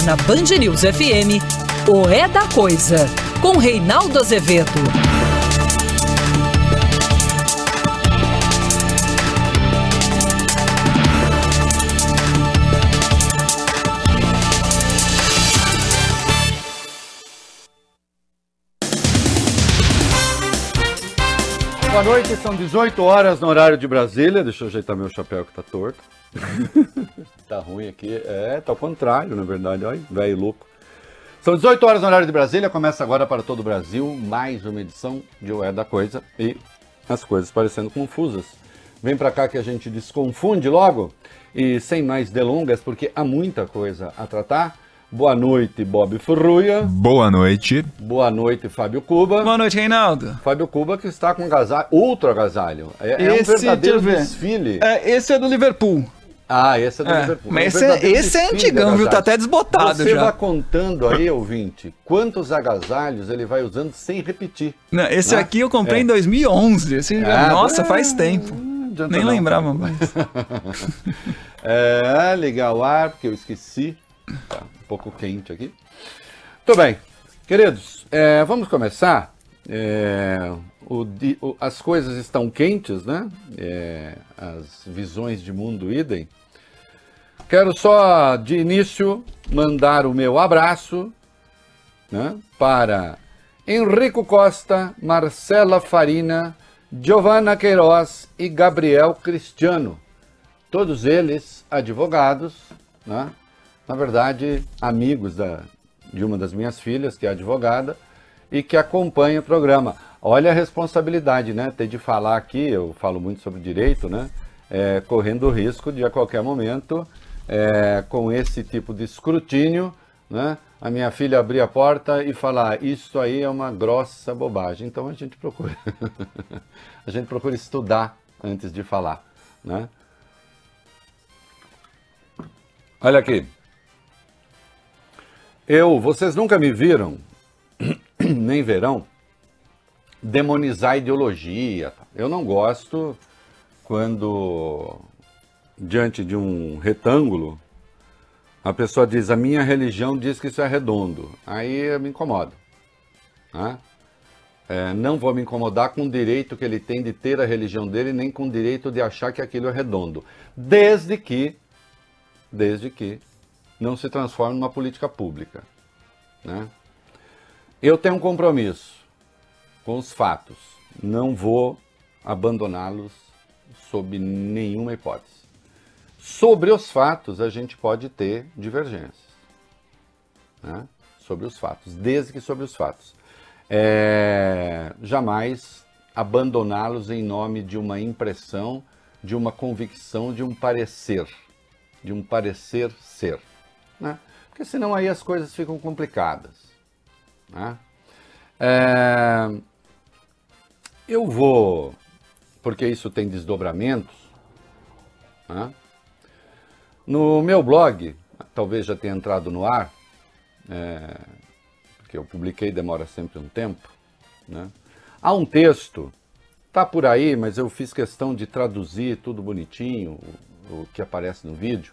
na Band News FM, o É da Coisa, com Reinaldo Azevedo. Boa noite, são 18 horas no horário de Brasília. Deixa eu ajeitar meu chapéu que tá torto. Tá ruim aqui. Tá ao contrário, na verdade. Olha, velho louco. São 18 horas no horário de Brasília. Começa agora para todo o Brasil mais uma edição de O É da Coisa. E as coisas parecendo confusas. Vem pra cá que a gente desconfunde logo. E sem mais delongas, porque há muita coisa a tratar. Boa noite, Bob Furruia. Boa noite. Boa noite, Fábio Cuba. Boa noite, Reinaldo. Fábio Cuba que está com agasalho, outro agasalho. É um verdadeiro desfile. Esse é do Liverpool. Ah, esse é do Liverpool. Mas esse é antigão, viu? Tá até desbotado Você já. vai contando aí, ouvinte, quantos agasalhos ele vai usando sem repetir. Não, esse aqui eu comprei em 2011. Nossa, faz tempo. Nem lembrava mais. Ligar o ar, porque eu esqueci. Tá um pouco quente aqui. Muito bem, queridos, vamos começar. As coisas estão quentes, né? As visões de mundo idem. Quero só, de início, mandar o meu abraço, né, para Henrico Costa, Marcela Farina, Giovana Queiroz e Gabriel Cristiano. Todos eles advogados, né? Na verdade, amigos de uma das minhas filhas, que é advogada, e que acompanha o programa. Olha a responsabilidade, né? Ter de falar aqui, eu falo muito sobre direito, né? Correndo o risco de, a qualquer momento, com esse tipo de escrutínio, né, a minha filha abrir a porta e falar, isso aí é uma grossa bobagem. Então a gente procura, a gente procura estudar antes de falar, né? Olha aqui. Vocês nunca me viram, nem verão, demonizar a ideologia. Eu não gosto quando, diante de um retângulo, a pessoa diz, a minha religião diz que isso é redondo. Aí eu me incomodo. Né? Não vou me incomodar com o direito que ele tem de ter a religião dele, nem com o direito de achar que aquilo é redondo. Desde que não se transforme numa política pública. Né? Eu tenho um compromisso com os fatos. Não vou abandoná-los sob nenhuma hipótese. Sobre os fatos, a gente pode ter divergências. Né? Sobre os fatos, desde que sobre os fatos. Jamais abandoná-los em nome de uma impressão, de uma convicção, de um parecer ser. Né? Porque senão aí as coisas ficam complicadas. Né? Eu vou, porque isso tem desdobramentos, né? No meu blog, talvez já tenha entrado no ar, porque eu publiquei, demora sempre um tempo, né? Há um texto, tá por aí, mas eu fiz questão de traduzir tudo bonitinho, o que aparece no vídeo.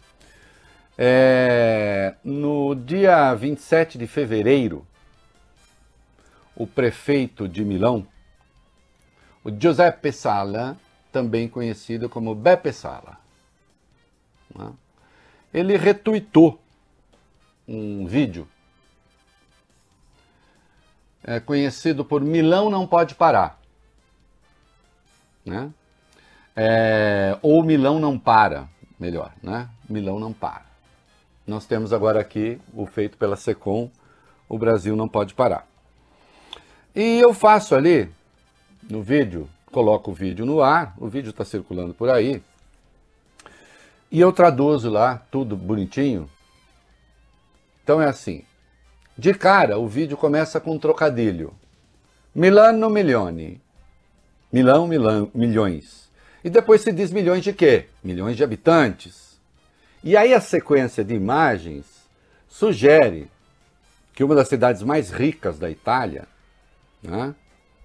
No dia 27 de fevereiro, o prefeito de Milão, o Giuseppe Sala, também conhecido como Beppe Sala, né? Ele retuitou um vídeo conhecido por Milão Não Pode Parar, né? Ou Milão Não Para, melhor, né? Milão Não Para. Nós temos agora aqui o feito pela SECOM, o Brasil Não Pode Parar. E eu faço ali, no vídeo, coloco o vídeo no ar, o vídeo está circulando por aí, e eu traduzo lá, tudo bonitinho. Então é assim, de cara o vídeo começa com um trocadilho. Milano milioni, Milão, milhões. E depois se diz milhões de quê? Milhões de habitantes. E aí a sequência de imagens sugere que uma das cidades mais ricas da Itália, né,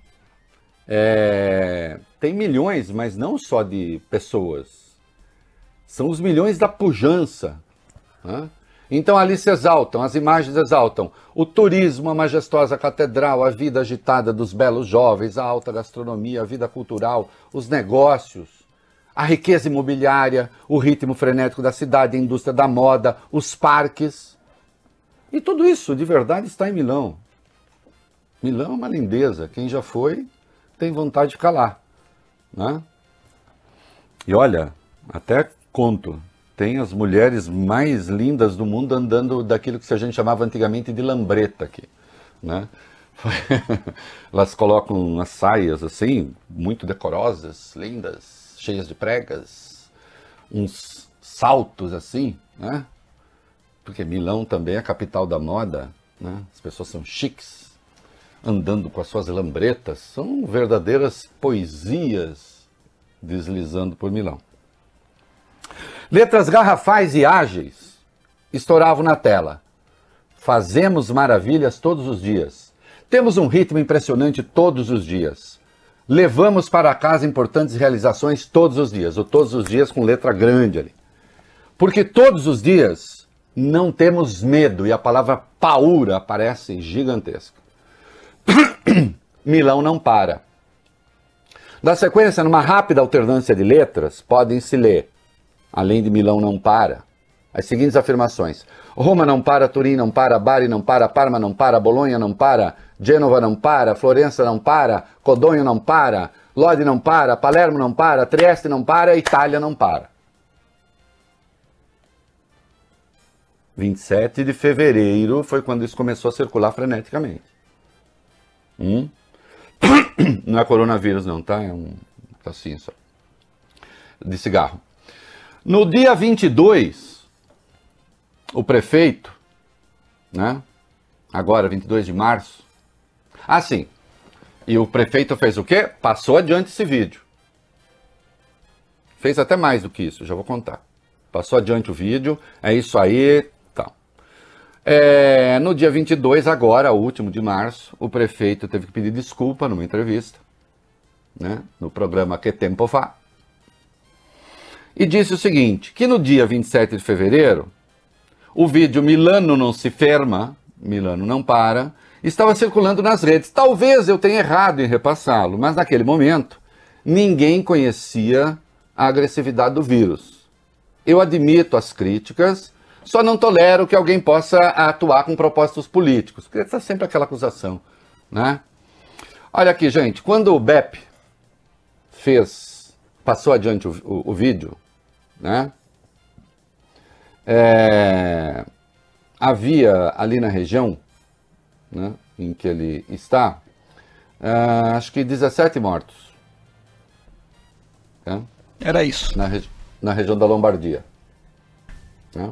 tem milhões, mas não só de pessoas. São os milhões da pujança, né? Então ali se exaltam, as imagens exaltam o turismo, a majestosa catedral, a vida agitada dos belos jovens, a alta gastronomia, a vida cultural, os negócios, a riqueza imobiliária, o ritmo frenético da cidade, a indústria da moda, os parques. E tudo isso, de verdade, está em Milão. Milão é uma lindeza. Quem já foi tem vontade de ficar lá, né? E olha, até conto, tem as mulheres mais lindas do mundo andando daquilo que a gente chamava antigamente de lambreta aqui, né? Elas colocam umas saias assim, muito decorosas, lindas, cheias de pregas, uns saltos assim, né? Porque Milão também é a capital da moda, né? As pessoas são chiques, andando com as suas lambretas, são verdadeiras poesias deslizando por Milão. Letras garrafais e ágeis estouravam na tela. Fazemos maravilhas todos os dias. Temos um ritmo impressionante todos os dias. Levamos para casa importantes realizações todos os dias. Ou todos os dias com letra grande ali. Porque todos os dias não temos medo. E a palavra paura aparece gigantesca. Milão não para. Na sequência, numa rápida alternância de letras, podem-se ler, além de Milão não para, as seguintes afirmações. Roma não para, Turim não para, Bari não para, Parma não para, Bolonha não para, Gênova não para, Florença não para, Codonho não para, Lodi não para, Palermo não para, Trieste não para, Itália não para. 27 de fevereiro foi quando isso começou a circular freneticamente. Não é coronavírus não, tá? É um assim só. De cigarro. No dia 22, o prefeito, né? Agora, 22 de março. Ah, sim. E o prefeito fez o quê? Passou adiante esse vídeo. Fez até mais do que isso, já vou contar. Passou adiante o vídeo, é isso aí, tal. No dia 22, agora, o último de março, o prefeito teve que pedir desculpa numa entrevista, né? No programa Que Tempo Fa. E disse o seguinte, que no dia 27 de fevereiro, o vídeo Milano não se ferma, Milano não para, estava circulando nas redes. Talvez eu tenha errado em repassá-lo, mas naquele momento, ninguém conhecia a agressividade do vírus. Eu admito as críticas, só não tolero que alguém possa atuar com propósitos políticos, porque está sempre aquela acusação, né? Olha aqui, gente, quando o BEP passou adiante o vídeo, né? Havia ali na região, né, em que ele está, acho que 17 mortos. Né? Era isso. Na região da Lombardia. Né?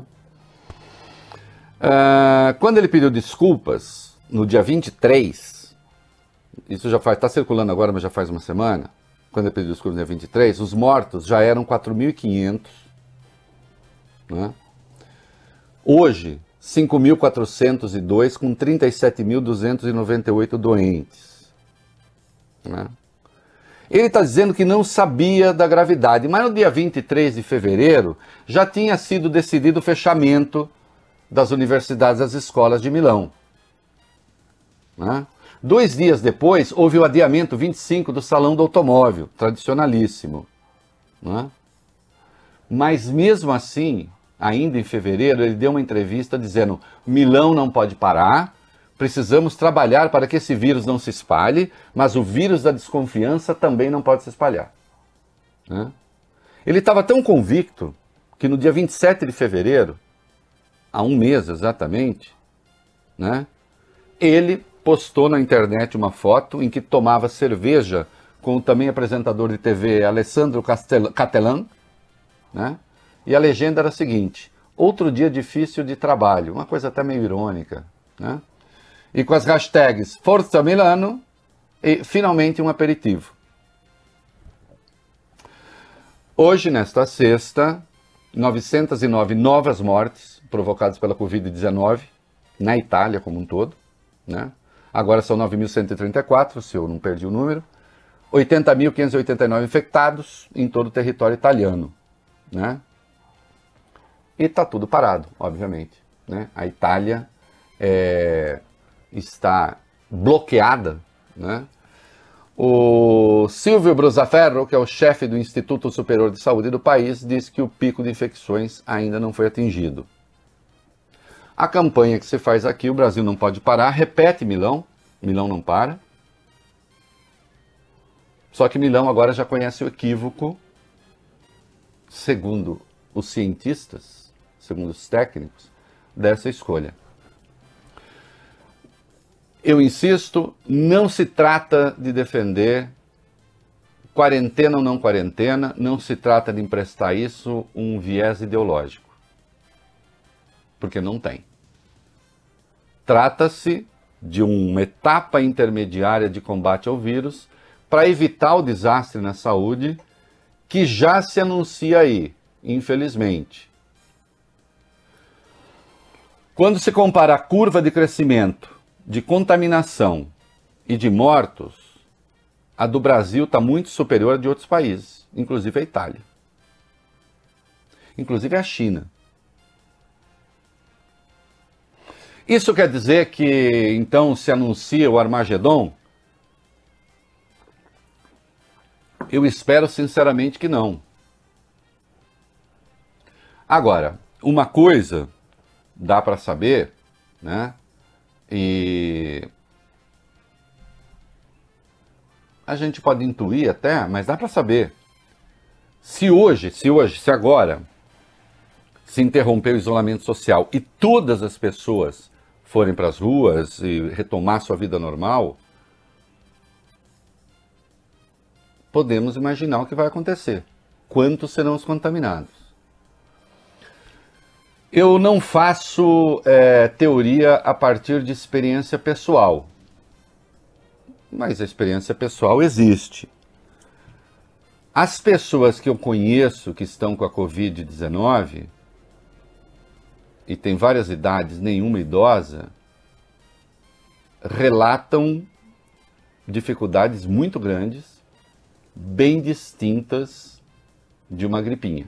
Quando ele pediu desculpas, no dia 23, isso já está circulando agora, mas já faz uma semana, quando ele pediu desculpas no dia 23, os mortos já eram 4.500. Né? Hoje, 5.402 com 37.298 doentes. Né? Ele está dizendo que não sabia da gravidade, mas no dia 23 de fevereiro já tinha sido decidido o fechamento das universidades e das escolas de Milão. Né? 2 dias depois, houve o adiamento 25 do Salão do Automóvel, tradicionalíssimo. Né? Mas mesmo assim, ainda em fevereiro, ele deu uma entrevista dizendo: Milão não pode parar, precisamos trabalhar para que esse vírus não se espalhe, mas o vírus da desconfiança também não pode se espalhar. Né? Ele estava tão convicto que no dia 27 de fevereiro, há um mês exatamente, né, ele postou na internet uma foto em que tomava cerveja com o também apresentador de TV Alessandro Cattelan, né? E a legenda era a seguinte: outro dia difícil de trabalho, uma coisa até meio irônica, né? E com as hashtags Forza Milano e finalmente um aperitivo. Hoje, nesta sexta, 909 novas mortes provocadas pela Covid-19 na Itália como um todo, né? Agora são 9.134, se eu não perdi o número, 80.589 infectados em todo o território italiano, né? E está tudo parado, obviamente. né? A Itália está bloqueada, né? O Silvio Brusaferro, que é o chefe do Instituto Superior de Saúde do país, diz que o pico de infecções ainda não foi atingido. A campanha que se faz aqui, o Brasil não pode parar, repete Milão, Milão não para. Só que Milão agora já conhece o equívoco, segundo os cientistas, segundo os técnicos, dessa escolha. Eu insisto, não se trata de defender quarentena ou não quarentena, não se trata de emprestar isso um viés ideológico, porque não tem. Trata-se de uma etapa intermediária de combate ao vírus para evitar o desastre na saúde que já se anuncia aí, infelizmente. Quando se compara a curva de crescimento, de contaminação e de mortos, a do Brasil está muito superior à de outros países, inclusive a Itália, inclusive a China. Isso quer dizer que, então, se anuncia o Armagedon? Eu espero sinceramente que não. Agora, uma coisa dá para saber, né? E a gente pode intuir até, mas dá para saber. Se agora se interromper o isolamento social e todas as pessoas forem para as ruas e retomar sua vida normal, podemos imaginar o que vai acontecer. Quantos serão os contaminados? Eu não faço teoria a partir de experiência pessoal, mas a experiência pessoal existe. As pessoas que eu conheço que estão com a Covid-19, e tem várias idades, nenhuma idosa, relatam dificuldades muito grandes, bem distintas de uma gripinha,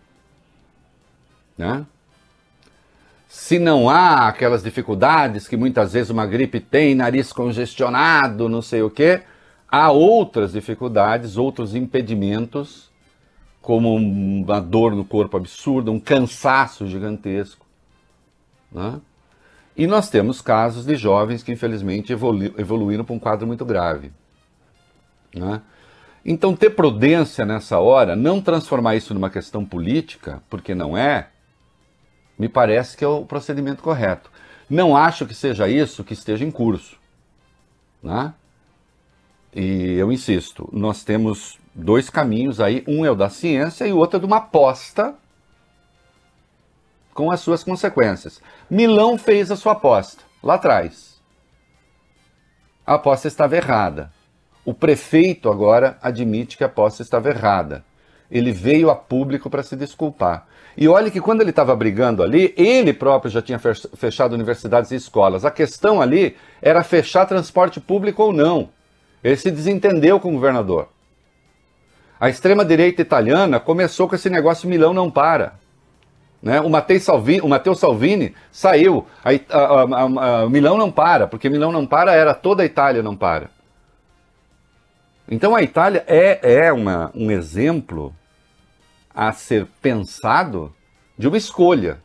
né? Se não há aquelas dificuldades que muitas vezes uma gripe tem, nariz congestionado, não sei o quê, há outras dificuldades, outros impedimentos, como uma dor no corpo absurda, um cansaço gigantesco, né? E nós temos casos de jovens que infelizmente evoluíram para um quadro muito grave, né? Então ter prudência nessa hora, não transformar isso numa questão política, porque não é, me parece que é o procedimento correto. Não acho que seja isso que esteja em curso, né? E eu insisto, nós temos dois caminhos aí, um é o da ciência e o outro é de uma aposta com as suas consequências. Milão fez a sua aposta lá atrás. A aposta estava errada. O prefeito agora admite que a aposta estava errada. Ele veio a público para se desculpar. E olha que quando ele estava brigando ali, ele próprio já tinha fechado universidades e escolas. A questão ali era fechar transporte público ou não. Ele se desentendeu com o governador. A extrema-direita italiana começou com esse negócio Milão não para, né? O Matteo Salvini saiu. Milão não para, porque Milão não para era toda a Itália não para. Então a Itália é um exemplo a ser pensado de uma escolha.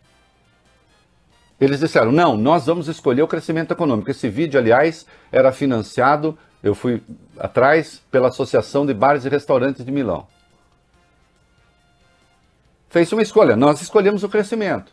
Eles disseram, não, nós vamos escolher o crescimento econômico. Esse vídeo, aliás, era financiado, eu fui atrás, pela Associação de Bares e Restaurantes de Milão. Fez uma escolha, nós escolhemos o crescimento.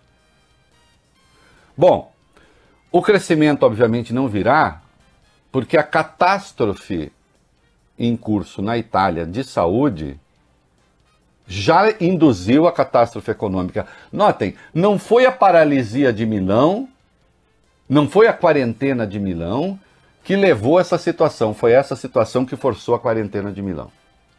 Bom, o crescimento obviamente não virá, porque a catástrofe em curso na Itália de saúde já induziu a catástrofe econômica. Notem, não foi a paralisia de Milão, não foi a quarentena de Milão que levou a essa situação, foi essa situação que forçou a quarentena de Milão.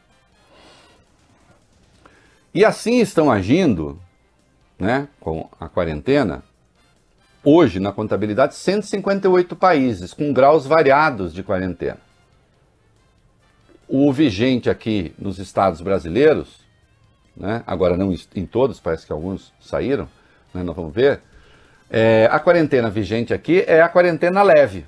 E assim estão agindo, né, com a quarentena, hoje na contabilidade, 158 países, com graus variados de quarentena. O vigente aqui nos estados brasileiros, né, agora não em todos, parece que alguns saíram, né, nós vamos ver, A quarentena vigente aqui é a quarentena leve.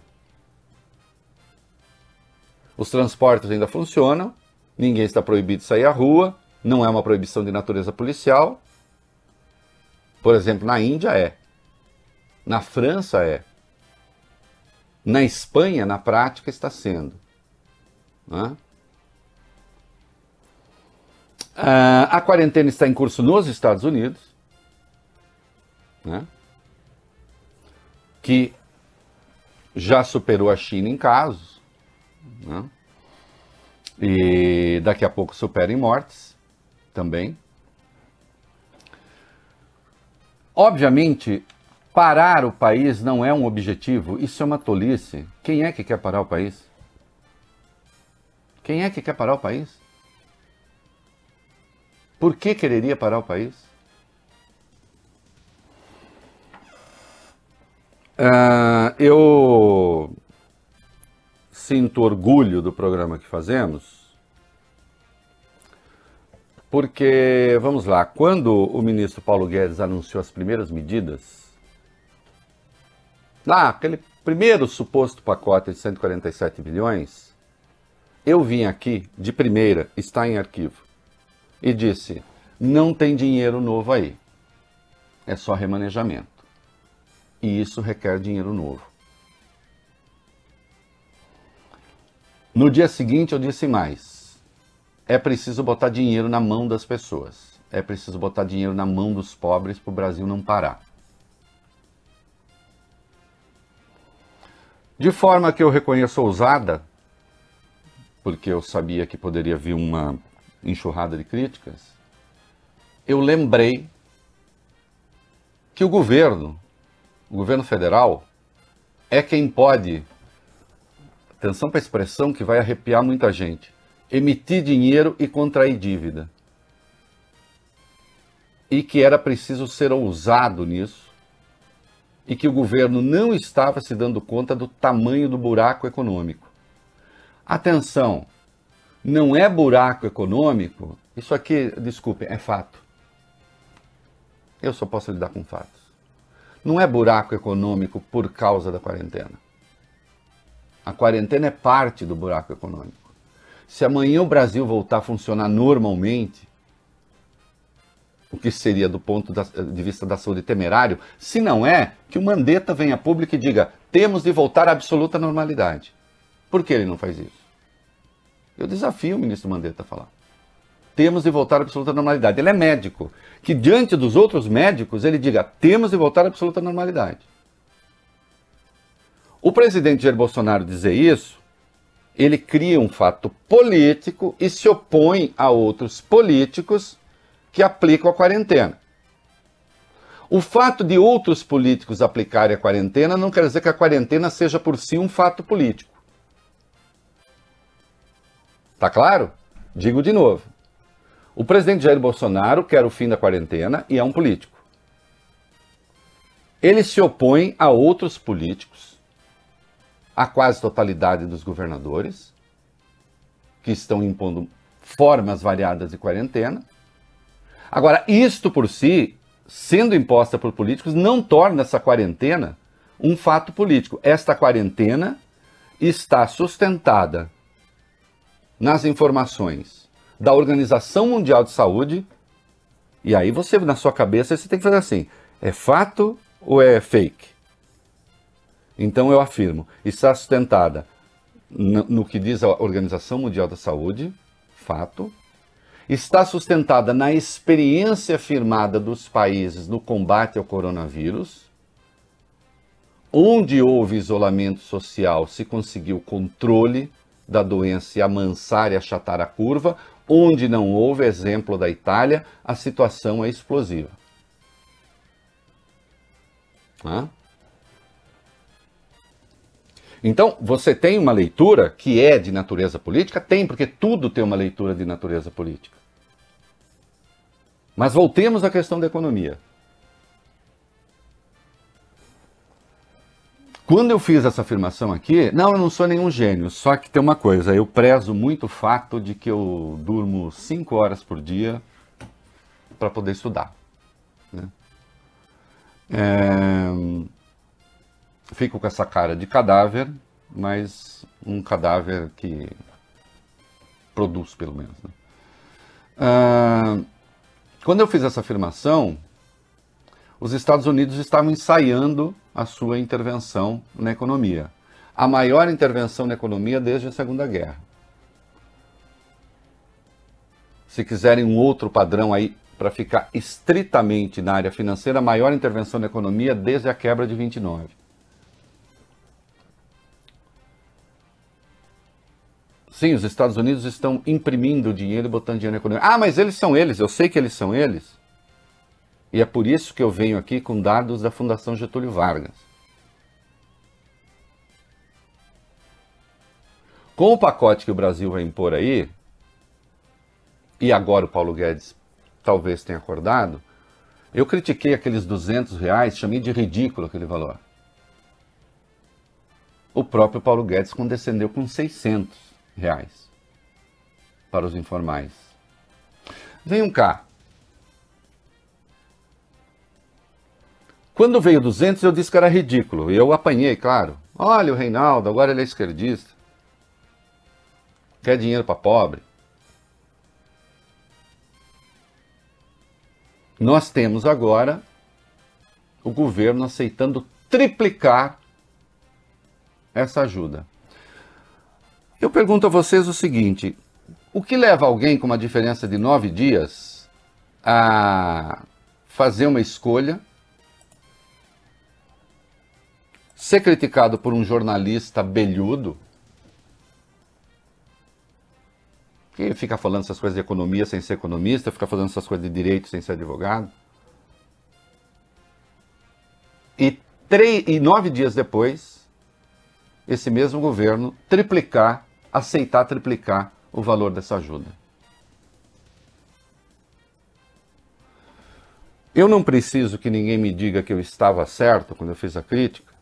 Os transportes ainda funcionam, ninguém está proibido de sair à rua, não é uma proibição de natureza policial. Por exemplo, na Índia é, na França é, na Espanha, na prática, está sendo. Né? A quarentena está em curso nos Estados Unidos, né? Que já superou a China em casos, né? E daqui a pouco supera em mortes também. Obviamente, parar o país não é um objetivo, isso é uma tolice. Quem é que quer parar o país? Quem é que quer parar o país? Por que quereria parar o país? Eu sinto orgulho do programa que fazemos, porque, vamos lá, quando o ministro Paulo Guedes anunciou as primeiras medidas, lá, aquele primeiro suposto pacote de 147 bilhões, eu vim aqui, de primeira, está em arquivo, e disse, não tem dinheiro novo aí, é só remanejamento. E isso requer dinheiro novo. No dia seguinte eu disse mais, é preciso botar dinheiro na mão das pessoas, é preciso botar dinheiro na mão dos pobres para o Brasil não parar. De forma que eu reconheço ousada, porque eu sabia que poderia vir uma enxurrada de críticas, eu lembrei que o governo federal é quem pode, atenção para a expressão que vai arrepiar muita gente, emitir dinheiro e contrair dívida. E que era preciso ser ousado nisso, e que o governo não estava se dando conta do tamanho do buraco econômico. Atenção, não é buraco econômico, isso aqui, desculpem, é fato. Eu só posso lidar com fatos. Não é buraco econômico por causa da quarentena. A quarentena é parte do buraco econômico. Se amanhã o Brasil voltar a funcionar normalmente, o que seria do ponto de vista da saúde temerário, se não é, que o Mandetta venha a público e diga, temos de voltar à absoluta normalidade. Por que ele não faz isso? Eu desafio o ministro Mandetta a falar. Temos de voltar à absoluta normalidade. Ele é médico. Que diante dos outros médicos ele diga, temos de voltar à absoluta normalidade. O presidente Jair Bolsonaro dizer isso, ele cria um fato político e se opõe a outros políticos que aplicam a quarentena. O fato de outros políticos aplicarem a quarentena não quer dizer que a quarentena seja por si um fato político. Tá claro? Digo de novo. O presidente Jair Bolsonaro quer o fim da quarentena e é um político. Ele se opõe a outros políticos, a quase totalidade dos governadores, que estão impondo formas variadas de quarentena. Agora, isto por si, sendo imposta por políticos, não torna essa quarentena um fato político. Esta quarentena está sustentada nas informações da Organização Mundial de Saúde, e aí você, na sua cabeça, você tem que fazer assim, é fato ou é fake? Então eu afirmo, está sustentada no que diz a Organização Mundial da Saúde, fato, está sustentada na experiência firmada dos países no combate ao coronavírus, onde houve isolamento social, se conseguiu controle da doença e amansar e achatar a curva, onde não houve, exemplo da Itália, a situação é explosiva. Então, você tem uma leitura que é de natureza política? Tem, porque tudo tem uma leitura de natureza política. Mas voltemos à questão da economia. Quando eu fiz essa afirmação aqui, não, eu não sou nenhum gênio, só que tem uma coisa, eu prezo muito o fato de que eu durmo 5 horas por dia para poder estudar. Né? Fico com essa cara de cadáver, mas um cadáver que produz, pelo menos. Né? Quando eu fiz essa afirmação, os Estados Unidos estavam ensaiando a sua intervenção na economia. A maior intervenção na economia desde a Segunda Guerra. Se quiserem um outro padrão aí para ficar estritamente na área financeira, a maior intervenção na economia desde a quebra de 29. Sim, os Estados Unidos estão imprimindo dinheiro e botando dinheiro na economia. Ah, mas eles são eles, eu sei que eles são eles. E é por isso que eu venho aqui com dados da Fundação Getúlio Vargas. Com o pacote que o Brasil vai impor aí, e agora o Paulo Guedes talvez tenha acordado, eu critiquei aqueles R$200, chamei de ridículo aquele valor. O próprio Paulo Guedes condescendeu com R$600 para os informais. Venham cá. Quando veio 200, eu disse que era ridículo. E eu apanhei, claro. Olha o Reinaldo, agora ele é esquerdista. Quer dinheiro para pobre. Nós temos agora o governo aceitando triplicar essa ajuda. Eu pergunto a vocês o seguinte: o que leva alguém com uma diferença de 9 dias a fazer uma escolha, ser criticado por um jornalista belhudo, que fica falando essas coisas de economia sem ser economista, fica falando essas coisas de direito sem ser advogado, e 9 dias depois, esse mesmo governo aceitar triplicar o valor dessa ajuda? Eu não preciso que ninguém me diga que eu estava certo quando eu fiz a crítica,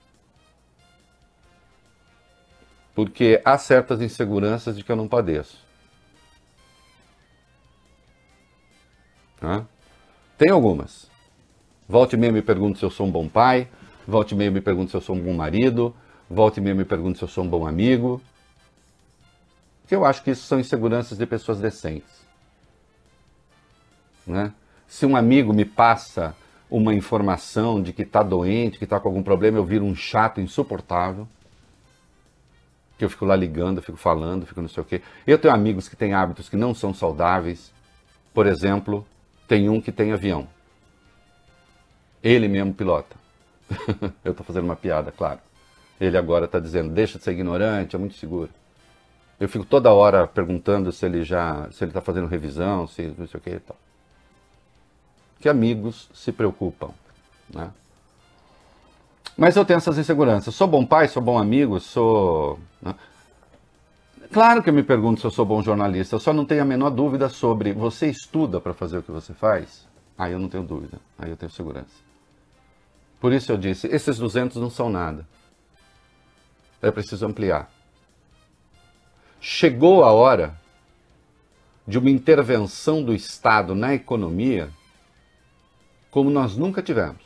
porque há certas inseguranças de que eu não padeço. Tem algumas. Volte e meia me pergunto se eu sou um bom pai, volte e meia me pergunto se eu sou um bom marido, volte e meia me pergunto se eu sou um bom amigo. Porque eu acho que isso são inseguranças de pessoas decentes. Né? Se um amigo me passa uma informação de que está doente, que está com algum problema, eu viro um chato insuportável. Que eu fico lá ligando, fico falando, fico não sei o quê. Eu tenho amigos que têm hábitos que não são saudáveis. Por exemplo, tem um que tem avião. Ele mesmo pilota. Eu estou fazendo uma piada, claro. Ele agora está dizendo, deixa de ser ignorante, é muito seguro. Eu fico toda hora perguntando se ele está fazendo revisão, se não sei o que e tal. Que amigos se preocupam, né? Mas eu tenho essas inseguranças. Sou bom pai, sou bom amigo, sou... Né? Claro que eu me pergunto se eu sou bom jornalista, eu só não tenho a menor dúvida sobre você estuda para fazer o que você faz? Aí eu não tenho dúvida, aí eu tenho segurança. Por isso eu disse, esses 200 não são nada. É preciso ampliar. Chegou a hora de uma intervenção do Estado na economia como nós nunca tivemos.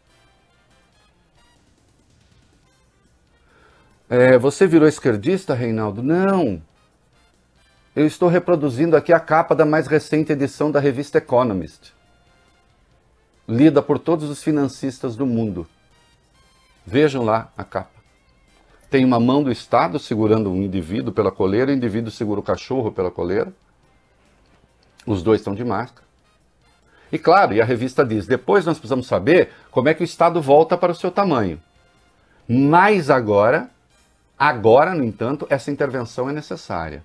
Você virou esquerdista, Reinaldo? Não. Eu estou reproduzindo aqui a capa da mais recente edição da revista Economist, lida por todos os financistas do mundo. Vejam lá a capa. Tem uma mão do Estado segurando um indivíduo pela coleira, o indivíduo segura o cachorro pela coleira. Os dois estão de máscara. E claro, e a revista diz, depois nós precisamos saber como é que o Estado volta para o seu tamanho. Mas agora, no entanto, essa intervenção é necessária.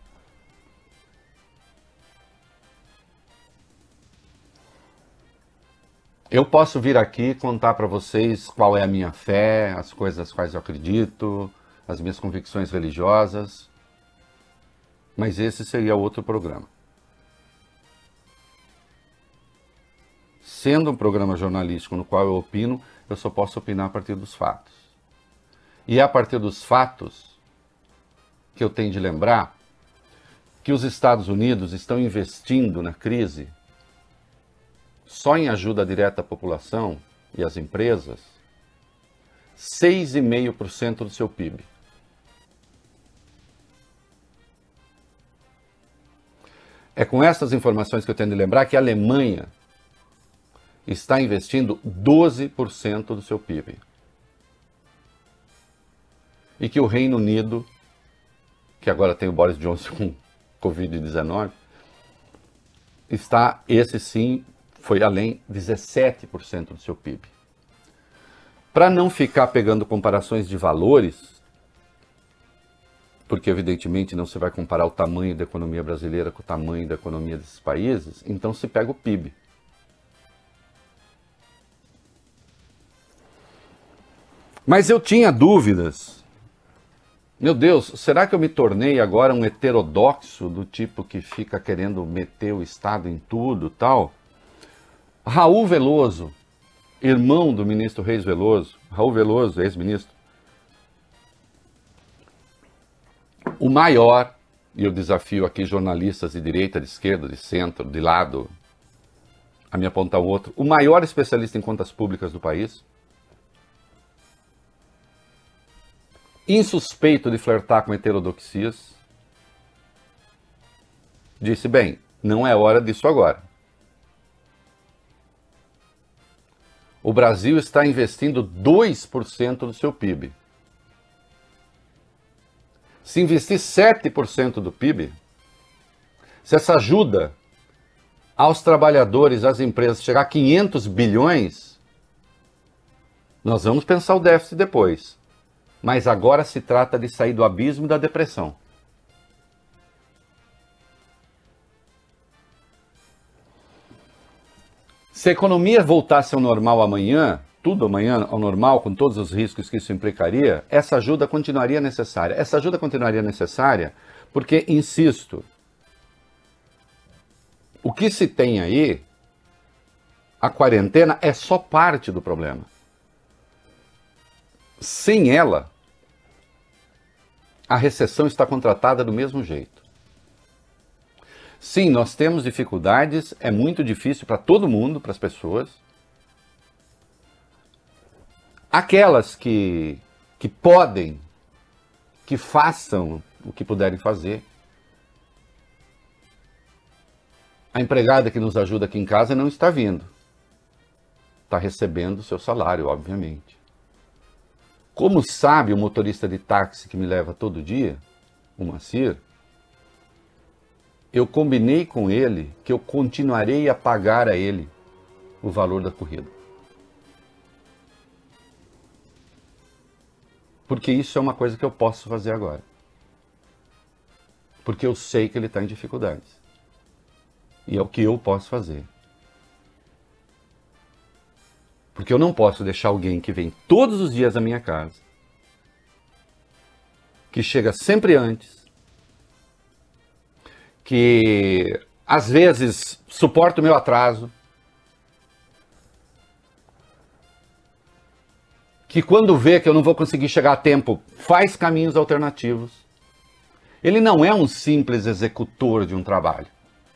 Eu posso vir aqui contar para vocês qual é a minha fé, as coisas às quais eu acredito, as minhas convicções religiosas, mas esse seria outro programa. Sendo um programa jornalístico no qual eu opino, eu só posso opinar a partir dos fatos. E é a partir dos fatos que eu tenho de lembrar que os Estados Unidos estão investindo na crise, só em ajuda direta à população, e as empresas 6,5% do seu PIB. É com essas informações que eu tenho de lembrar que a Alemanha está investindo 12% do seu PIB. E que o Reino Unido, que agora tem o Boris Johnson com Covid-19, está, esse sim, foi além, 17% do seu PIB. Para não ficar pegando comparações de valores, porque evidentemente não se vai comparar o tamanho da economia brasileira com o tamanho da economia desses países, então se pega o PIB. Mas eu tinha dúvidas. Meu Deus, será que eu me tornei agora um heterodoxo do tipo que fica querendo meter o Estado em tudo, tal? Raul Veloso, irmão do ministro Reis Veloso, Raul Veloso, ex-ministro, o maior, e eu desafio aqui jornalistas de direita, de esquerda, de centro, de lado, a me apontar um outro, o maior especialista em contas públicas do país, insuspeito de flertar com heterodoxias, disse, bem, não é hora disso agora. O Brasil está investindo 2% do seu PIB. Se investir 7% do PIB, se essa ajuda aos trabalhadores, às empresas, chegar a 500 bilhões, nós vamos pensar o déficit depois. Mas agora se trata de sair do abismo e da depressão. Se a economia voltasse ao normal amanhã, tudo amanhã ao normal, com todos os riscos que isso implicaria, essa ajuda continuaria necessária. Essa ajuda continuaria necessária porque, insisto, o que se tem aí, a quarentena é só parte do problema. Sem ela, a recessão está contratada do mesmo jeito. Sim, nós temos dificuldades, é muito difícil para todo mundo, para as pessoas. Aquelas que podem, que façam o que puderem fazer. A empregada que nos ajuda aqui em casa não está vindo. Está recebendo o seu salário, obviamente. Como sabe o motorista de táxi que me leva todo dia, o Macir, eu combinei com ele que eu continuarei a pagar a ele o valor da corrida. Porque isso é uma coisa que eu posso fazer agora. Porque eu sei que ele está em dificuldades. E é o que eu posso fazer. Porque eu não posso deixar alguém que vem todos os dias à minha casa, que chega sempre antes, que às vezes suporta o meu atraso, que quando vê que eu não vou conseguir chegar a tempo, faz caminhos alternativos. Ele não é um simples executor de um trabalho.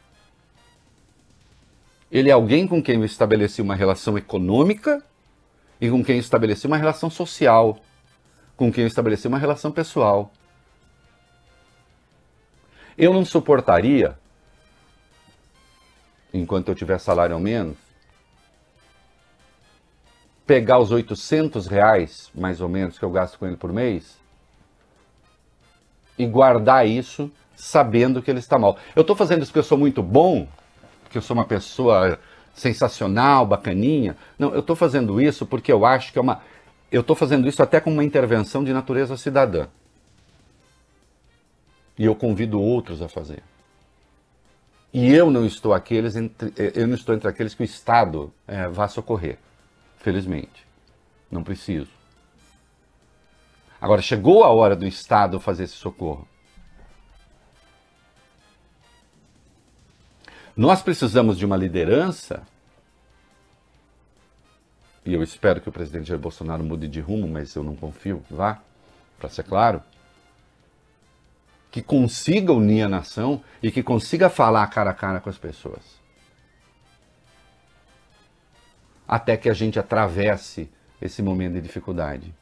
Ele é alguém com quem eu estabeleci uma relação econômica e com quem eu estabeleci uma relação social, com quem eu estabeleci uma relação pessoal. Eu não suportaria, enquanto eu tiver salário ao menos, pegar os R$800, mais ou menos, que eu gasto com ele por mês, e guardar isso sabendo que ele está mal. Eu estou fazendo isso porque eu sou muito bom, porque eu sou uma pessoa sensacional, bacaninha. Não, eu estou fazendo isso porque eu acho que é uma... Eu estou fazendo isso até como uma intervenção de natureza cidadã. E eu convido outros a fazer. E eu não estou entre aqueles que o Estado vá socorrer. Felizmente. Não preciso. Agora, chegou a hora do Estado fazer esse socorro. Nós precisamos de uma liderança, e eu espero que o presidente Jair Bolsonaro mude de rumo, mas eu não confio que vá, para ser claro, que consiga unir a nação e que consiga falar cara a cara com as pessoas. até que a gente atravesse esse momento de dificuldade.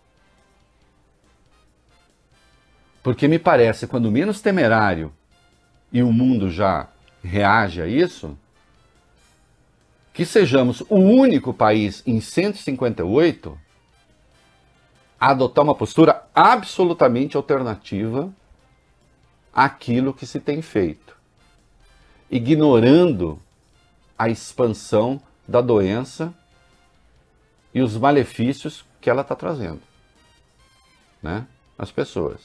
Porque me parece, quando menos temerário, e o mundo já reage a isso, que sejamos o único país em 158 a adotar uma postura absolutamente alternativa àquilo que se tem feito, ignorando a expansão da doença e os malefícios que ela está trazendo, né, às pessoas.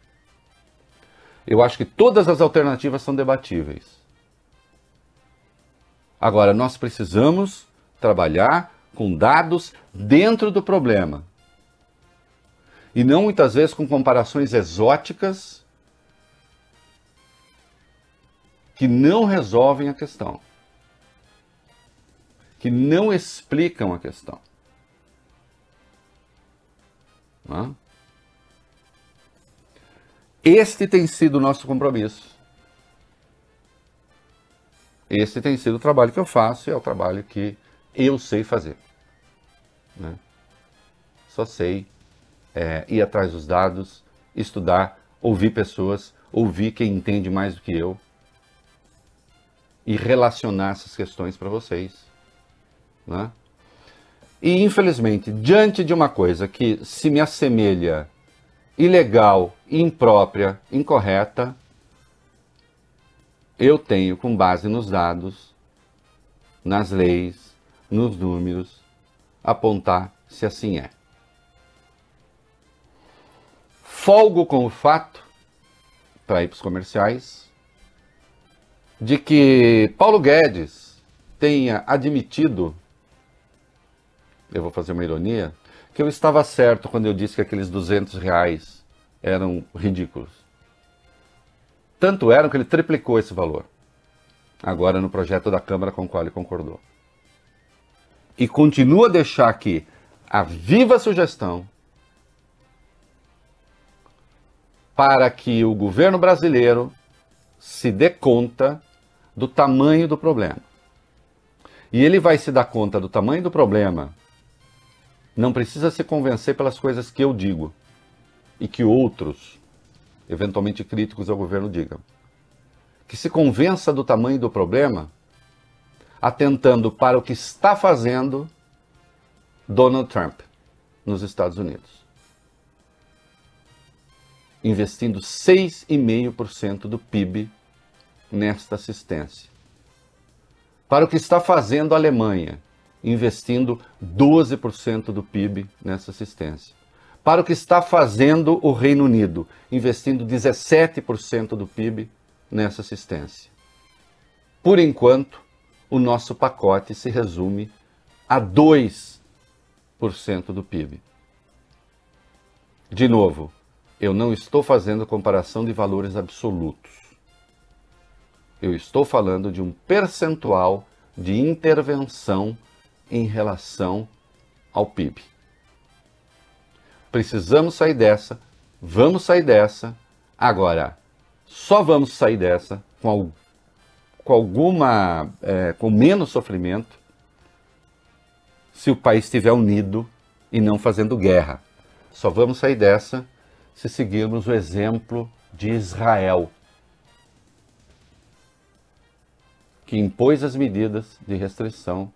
Eu acho que todas as alternativas são debatíveis. Agora, nós precisamos trabalhar com dados dentro do problema. E não muitas vezes com comparações exóticas que não resolvem a questão, que não explicam a questão. Não? Este tem sido o nosso compromisso. Esse tem sido o trabalho que eu faço e é o trabalho que eu sei fazer, né? Só sei ir atrás dos dados, estudar, ouvir pessoas, ouvir quem entende mais do que eu e relacionar essas questões para vocês, né? E infelizmente, diante de uma coisa que se me assemelha ilegal, imprópria, incorreta, eu tenho, com base nos dados, nas leis, nos números, apontar se assim é. Folgo com o fato, para ir para os comerciais, de que Paulo Guedes tenha admitido, eu vou fazer uma ironia, que eu estava certo quando eu disse que aqueles R$200 eram ridículos. Tanto eram que ele triplicou esse valor, agora no projeto da Câmara com o qual ele concordou. E continua a deixar aqui a viva sugestão para que o governo brasileiro se dê conta do tamanho do problema. E ele vai se dar conta do tamanho do problema, não precisa se convencer pelas coisas que eu digo e que outros, eventualmente críticos ao governo, digam. Que se convença do tamanho do problema atentando para o que está fazendo Donald Trump nos Estados Unidos. Investindo 6,5% do PIB nesta assistência. Para o que está fazendo a Alemanha, investindo 12% do PIB nessa assistência. Para o que está fazendo o Reino Unido, investindo 17% do PIB nessa assistência. Por enquanto, o nosso pacote se resume a 2% do PIB. De novo, eu não estou fazendo comparação de valores absolutos. Eu estou falando de um percentual de intervenção em relação ao PIB. Precisamos sair dessa, vamos sair dessa. Agora, só vamos sair dessa com menos sofrimento se o país estiver unido e não fazendo guerra. Só vamos sair dessa se seguirmos o exemplo de Israel, que impôs as medidas de restrição,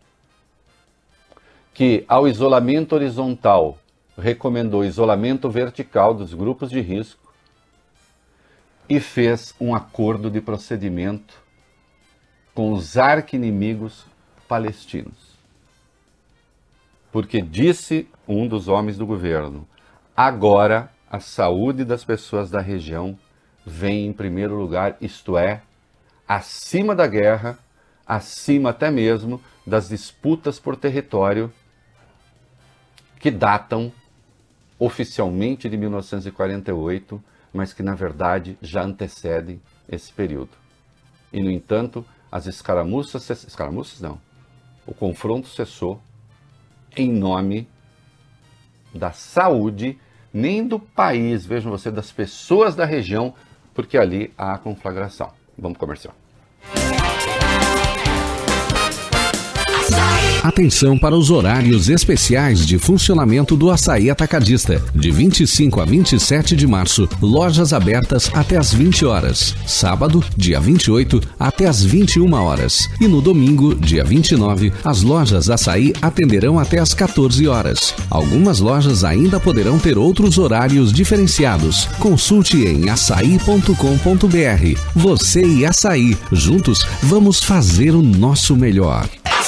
que ao isolamento horizontal recomendou isolamento vertical dos grupos de risco e fez um acordo de procedimento com os arqui-inimigos palestinos. Porque disse um dos homens do governo, agora a saúde das pessoas da região vem em primeiro lugar, isto é, acima da guerra, acima até mesmo das disputas por território que datam oficialmente de 1948, mas que na verdade já antecedem esse período. E no entanto, as escaramuças não, o confronto cessou em nome da saúde, nem do país, vejam você, das pessoas da região, porque ali há conflagração. Vamos comercial. Atenção para os horários especiais de funcionamento do Açaí Atacadista. De 25 a 27 de março, lojas abertas até às 20 horas. Sábado, dia 28, até às 21 horas. E no domingo, dia 29, as lojas Açaí atenderão até às 14 horas. Algumas lojas ainda poderão ter outros horários diferenciados. Consulte em açaí.com.br. Você e Açaí, juntos, vamos fazer o nosso melhor.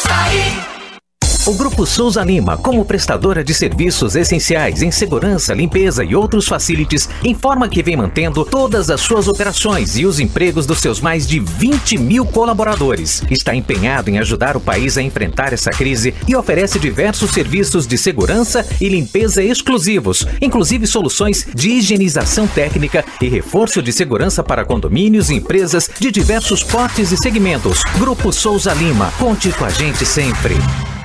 O Grupo Souza Lima, como prestadora de serviços essenciais em segurança, limpeza e outros facilities, informa que vem mantendo todas as suas operações e os empregos dos seus mais de 20 mil colaboradores. Está empenhado em ajudar o país a enfrentar essa crise e oferece diversos serviços de segurança e limpeza exclusivos, inclusive soluções de higienização técnica e reforço de segurança para condomínios e empresas de diversos portes e segmentos. Grupo Souza Lima, conte com a gente sempre.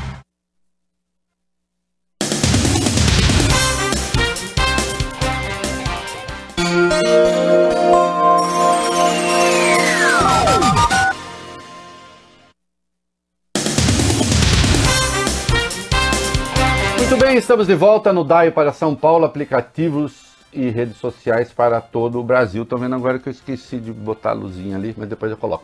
Muito bem, estamos de volta no DAI para São Paulo, aplicativos e redes sociais para todo o Brasil. Estou vendo agora que eu esqueci de botar a luzinha ali, mas depois eu coloco.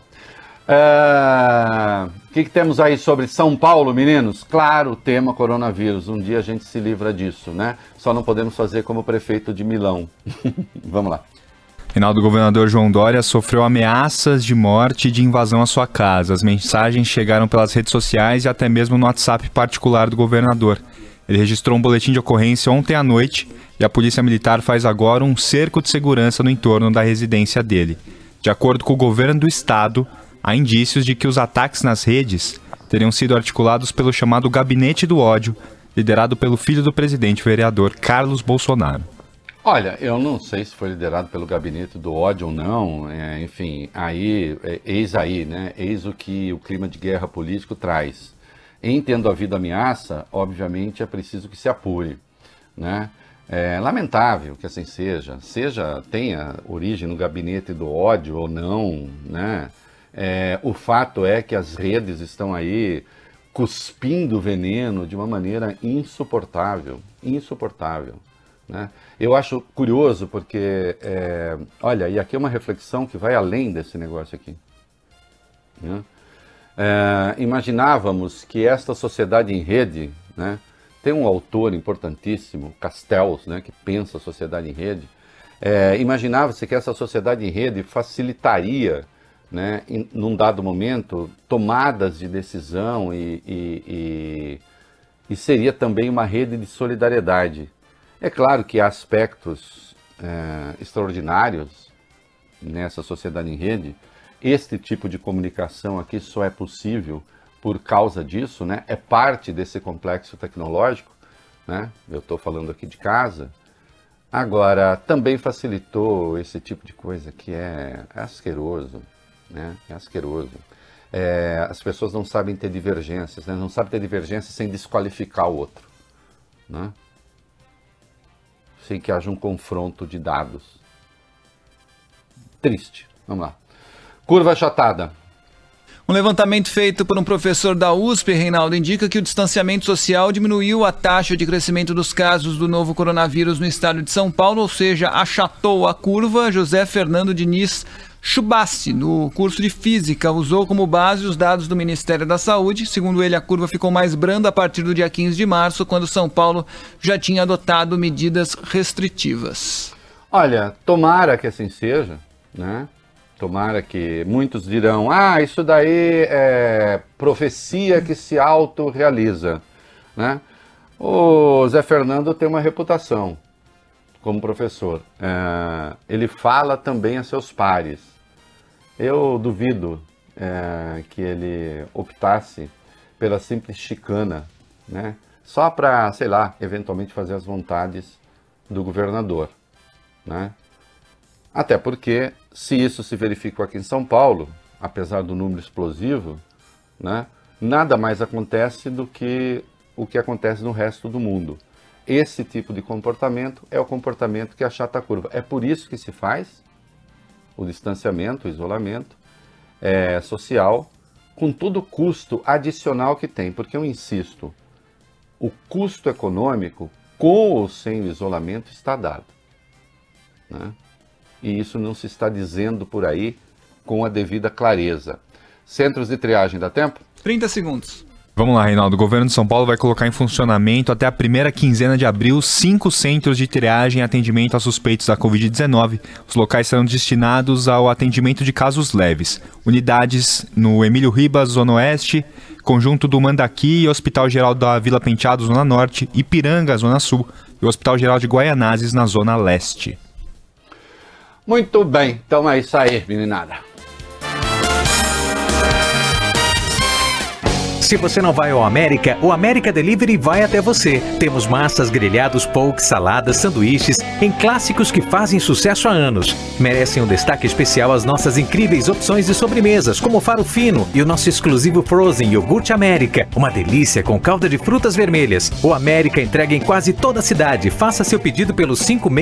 O que temos aí sobre São Paulo, meninos? Claro, o tema coronavírus. Um dia a gente se livra disso, né? Só não podemos fazer como o prefeito de Milão. Vamos lá. Reinaldo, o governador João Dória sofreu ameaças de morte e de invasão à sua casa. As mensagens chegaram pelas redes sociais e até mesmo no WhatsApp particular do governador. Ele registrou um boletim de ocorrência ontem à noite e a Polícia Militar faz agora um cerco de segurança no entorno da residência dele. De acordo com o governo do estado, há indícios de que os ataques nas redes teriam sido articulados pelo chamado Gabinete do Ódio, liderado pelo filho do presidente, o vereador Carlos Bolsonaro. Olha, eu não sei se foi liderado pelo Gabinete do Ódio ou não, enfim, eis aí, né? Eis o que o clima de guerra político traz. Em tendo havido ameaça, obviamente é preciso que se apure, né? É lamentável que assim seja, tenha origem no Gabinete do Ódio ou não, né? O fato é que as redes estão aí cuspindo veneno de uma maneira insuportável, né? Eu acho curioso porque, olha, e aqui é uma reflexão que vai além desse negócio aqui, né? Imaginávamos que esta sociedade em rede, né, tem um autor importantíssimo, Castells, né, que pensa a sociedade em rede. Imaginava-se que essa sociedade em rede facilitaria, né, num dado momento, tomadas de decisão e seria também uma rede de solidariedade. É claro que há aspectos extraordinários nessa sociedade em rede. Este tipo de comunicação aqui só é possível por causa disso, né? É parte desse complexo tecnológico, né? Eu estou falando aqui de casa. Agora, também facilitou esse tipo de coisa que é asqueroso, né? É asqueroso. As pessoas não sabem ter divergências, né? Não sabem ter divergências sem desqualificar o outro, né? Sem que haja um confronto de dados. Triste. Vamos lá. Curva achatada. Um levantamento feito por um professor da USP, Reinaldo, indica que o distanciamento social diminuiu a taxa de crescimento dos casos do novo coronavírus no estado de São Paulo, ou seja, achatou a curva. José Fernando Diniz Chubassi, no curso de Física, usou como base os dados do Ministério da Saúde. Segundo ele, a curva ficou mais branda a partir do dia 15 de março, quando São Paulo já tinha adotado medidas restritivas. Olha, tomara que assim seja, né? Tomara que muitos dirão, isso daí é profecia que se autorrealiza, né? O Zé Fernando tem uma reputação como professor. Ele fala também a seus pares. Eu duvido que ele optasse pela simples chicana, né? Só para, sei lá, eventualmente fazer as vontades do governador, né? Até porque, se isso se verificou aqui em São Paulo, apesar do número explosivo, né, nada mais acontece do que o que acontece no resto do mundo. Esse tipo de comportamento é o comportamento que achata a curva. É por isso que se faz o distanciamento, o isolamento social, com todo o custo adicional que tem, porque eu insisto, o custo econômico com ou sem o isolamento está dado, né? E isso não se está dizendo por aí com a devida clareza. Centros de triagem, dá tempo? 30 segundos. Vamos lá, Reinaldo. O governo de São Paulo vai colocar em funcionamento até a primeira quinzena de abril 5 centros de triagem e atendimento a suspeitos da Covid-19. Os locais serão destinados ao atendimento de casos leves. Unidades no Emílio Ribas, Zona Oeste, Conjunto do Mandaqui e Hospital Geral da Vila Penteado, Zona Norte, Ipiranga, Zona Sul, e o Hospital Geral de Guaianazes, na Zona Leste. Muito bem, então é isso aí, meninada. Se você não vai ao América, o América Delivery vai até você. Temos massas, grelhados, pokes, saladas, sanduíches, em clássicos que fazem sucesso há anos. Merecem um destaque especial as nossas incríveis opções de sobremesas, como o Faro Fino e o nosso exclusivo Frozen Iogurte América. Uma delícia com calda de frutas vermelhas. O América entrega em quase toda a cidade. Faça seu pedido pelo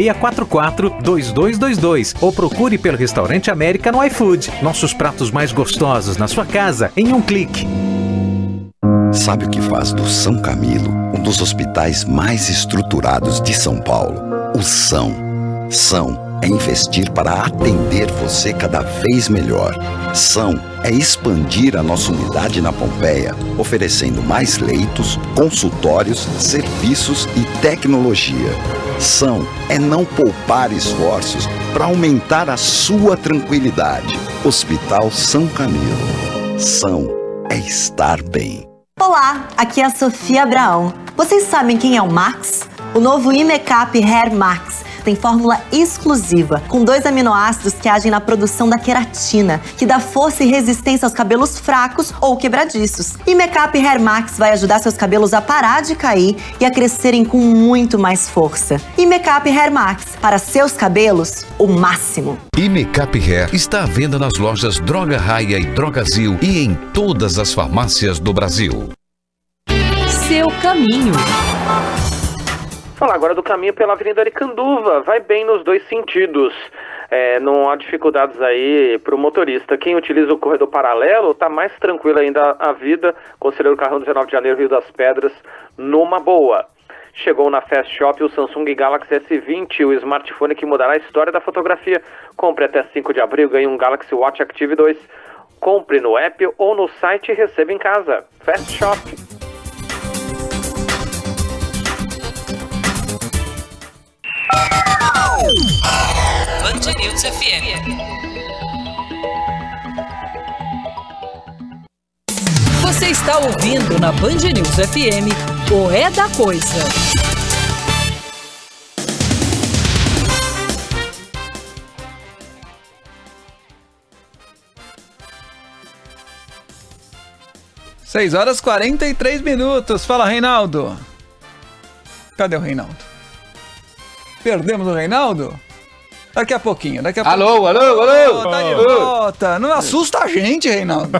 5644-2222 ou procure pelo Restaurante América no iFood. Nossos pratos mais gostosos na sua casa em um clique. Sabe o que faz do São Camilo um dos hospitais mais estruturados de São Paulo? O São. São é investir para atender você cada vez melhor. São é expandir a nossa unidade na Pompeia, oferecendo mais leitos, consultórios, serviços e tecnologia. São é não poupar esforços para aumentar a sua tranquilidade. Hospital São Camilo. São é estar bem. Olá, aqui é a Sofia Abraão. Vocês sabem quem é o Max? O novo Imecap Hair Max tem fórmula exclusiva, com 2 aminoácidos que agem na produção da queratina, que dá força e resistência aos cabelos fracos ou quebradiços. Imecap Hair Max vai ajudar seus cabelos a parar de cair e a crescerem com muito mais força. Imecap Hair Max, para seus cabelos, o máximo. Imecap Hair está à venda nas lojas Droga Raia e Drogazil e em todas as farmácias do Brasil. Seu caminho. Falar agora do caminho pela Avenida Aricanduva, vai bem nos dois sentidos, não há dificuldades aí para o motorista. Quem utiliza o corredor paralelo está mais tranquilo ainda a vida, Conselheiro Carrão 19 de Janeiro, Rio das Pedras, numa boa. Chegou na Fast Shop o Samsung Galaxy S20, o smartphone que mudará a história da fotografia. Compre até 5 de abril, ganhe um Galaxy Watch Active 2. Compre no app ou no site e receba em casa. Fast Shop. Band News FM. Você está ouvindo na Band News FM o É da Coisa. Seis horas 43 minutos. Fala, Reinaldo. Cadê o Reinaldo? Perdemos o Reinaldo? Daqui a pouquinho. Alô. Tá de volta. Não assusta a gente, Reinaldo.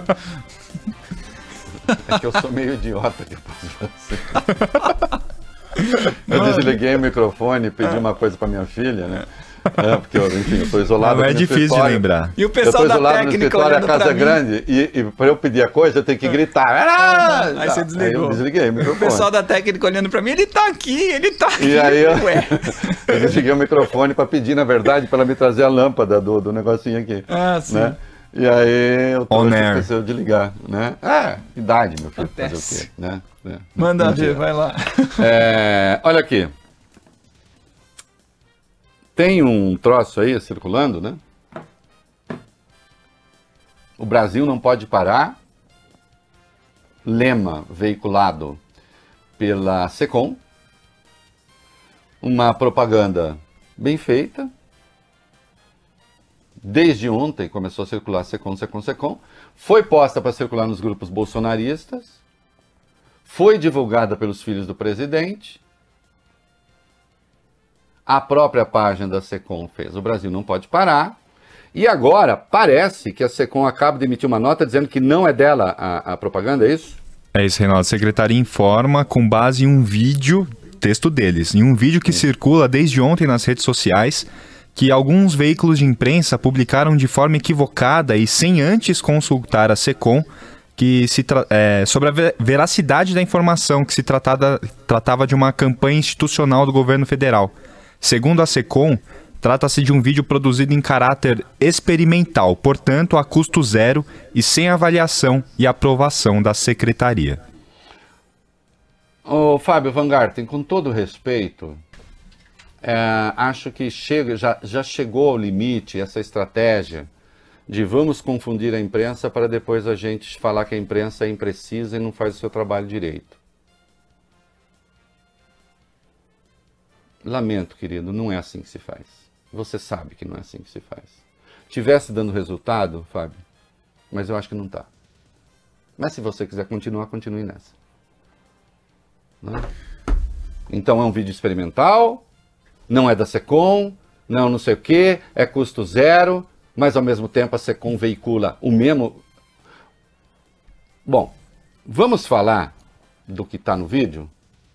É que eu sou meio idiota que eu posso fazer. Eu desliguei o microfone e pedi uma coisa pra minha filha, né? Porque eu estou isolado. Não é difícil de lembrar. E o pessoal da técnica olhando pra mim. A casa é grande e para eu pedir a coisa eu tenho que gritar. Aí você desligou. Aí eu desliguei o microfone. O pessoal da técnica olhando pra mim, ele tá aqui. E aí eu desliguei o microfone para pedir, na verdade, para ela me trazer a lâmpada do negocinho aqui. Ah, sim. Né? E aí eu esqueceu de ligar, né? Idade, meu filho, fazer o quê, né? Manda ver, vai lá. Olha aqui. Tem um troço aí circulando, né? O Brasil não pode parar. Lema veiculado pela SECOM. Uma propaganda bem feita. Desde ontem começou a circular SECOM. Foi posta para circular nos grupos bolsonaristas. Foi divulgada pelos filhos do presidente. A própria página da SECOM fez. O Brasil não pode parar. E agora parece que a SECOM acaba de emitir uma nota dizendo que não é dela a propaganda, é isso? É isso, Reinaldo. A secretaria informa com base em um vídeo, texto deles, em um vídeo que circula desde ontem nas redes sociais, que alguns veículos de imprensa publicaram de forma equivocada e sem antes consultar a SECOM, que sobre a veracidade da informação que se tratava de uma campanha institucional do governo federal. Segundo a SECOM, trata-se de um vídeo produzido em caráter experimental, portanto, a custo zero e sem avaliação e aprovação da secretaria. Ô, Fábio Van Garten, com todo respeito, acho que já chegou ao limite essa estratégia de vamos confundir a imprensa para depois a gente falar que a imprensa é imprecisa e não faz o seu trabalho direito. Lamento, querido, não é assim que se faz. Você sabe que não é assim que se faz. Tivesse dando resultado, Fábio, mas eu acho que não está. Mas se você quiser continuar, continue nessa. Não? Então é um vídeo experimental, não é da SECOM, não sei o que, é custo zero, mas ao mesmo tempo a SECOM veicula o mesmo... Bom, vamos falar do que está no vídeo,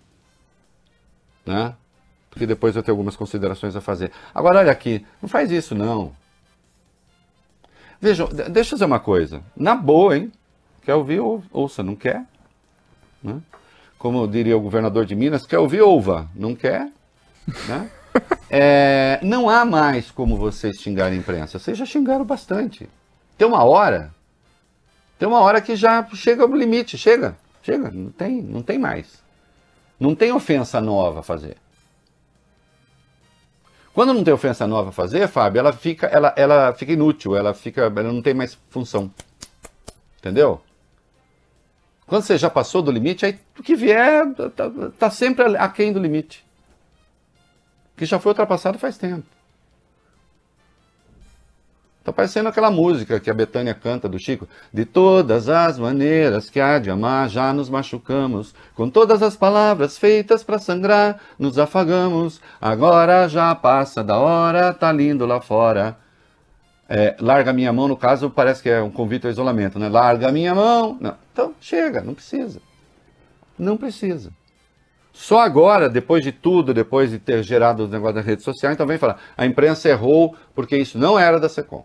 né? Porque depois eu tenho algumas considerações a fazer. Agora, olha aqui, não faz isso não. Vejam, deixa eu dizer uma coisa, na boa, hein? Quer ouvir, ouça, não quer? Né? Como diria o governador de Minas, quer ouvir, ouva, não quer? Né? Não há mais como vocês xingarem a imprensa. Vocês já xingaram bastante. Tem uma hora que já chega ao limite. Chega, não tem mais. Não tem ofensa nova a fazer. Quando não tem ofensa nova a fazer, Fábio, ela fica inútil, ela não tem mais função. Entendeu? Quando você já passou do limite, aí o que vier tá sempre aquém do limite. Que já foi ultrapassado faz tempo. Tá parecendo aquela música que a Bethânia canta do Chico. De todas as maneiras que há de amar, já nos machucamos. Com todas as palavras feitas para sangrar, nos afagamos. Agora já passa da hora, tá lindo lá fora. Larga minha mão, no caso, parece que é um convite ao isolamento, né? Larga minha mão. Não. Então, chega, não precisa. Não precisa. Só agora, depois de tudo, depois de ter gerado os negócios das redes sociais, então vem falar, a imprensa errou porque isso não era da SECOM.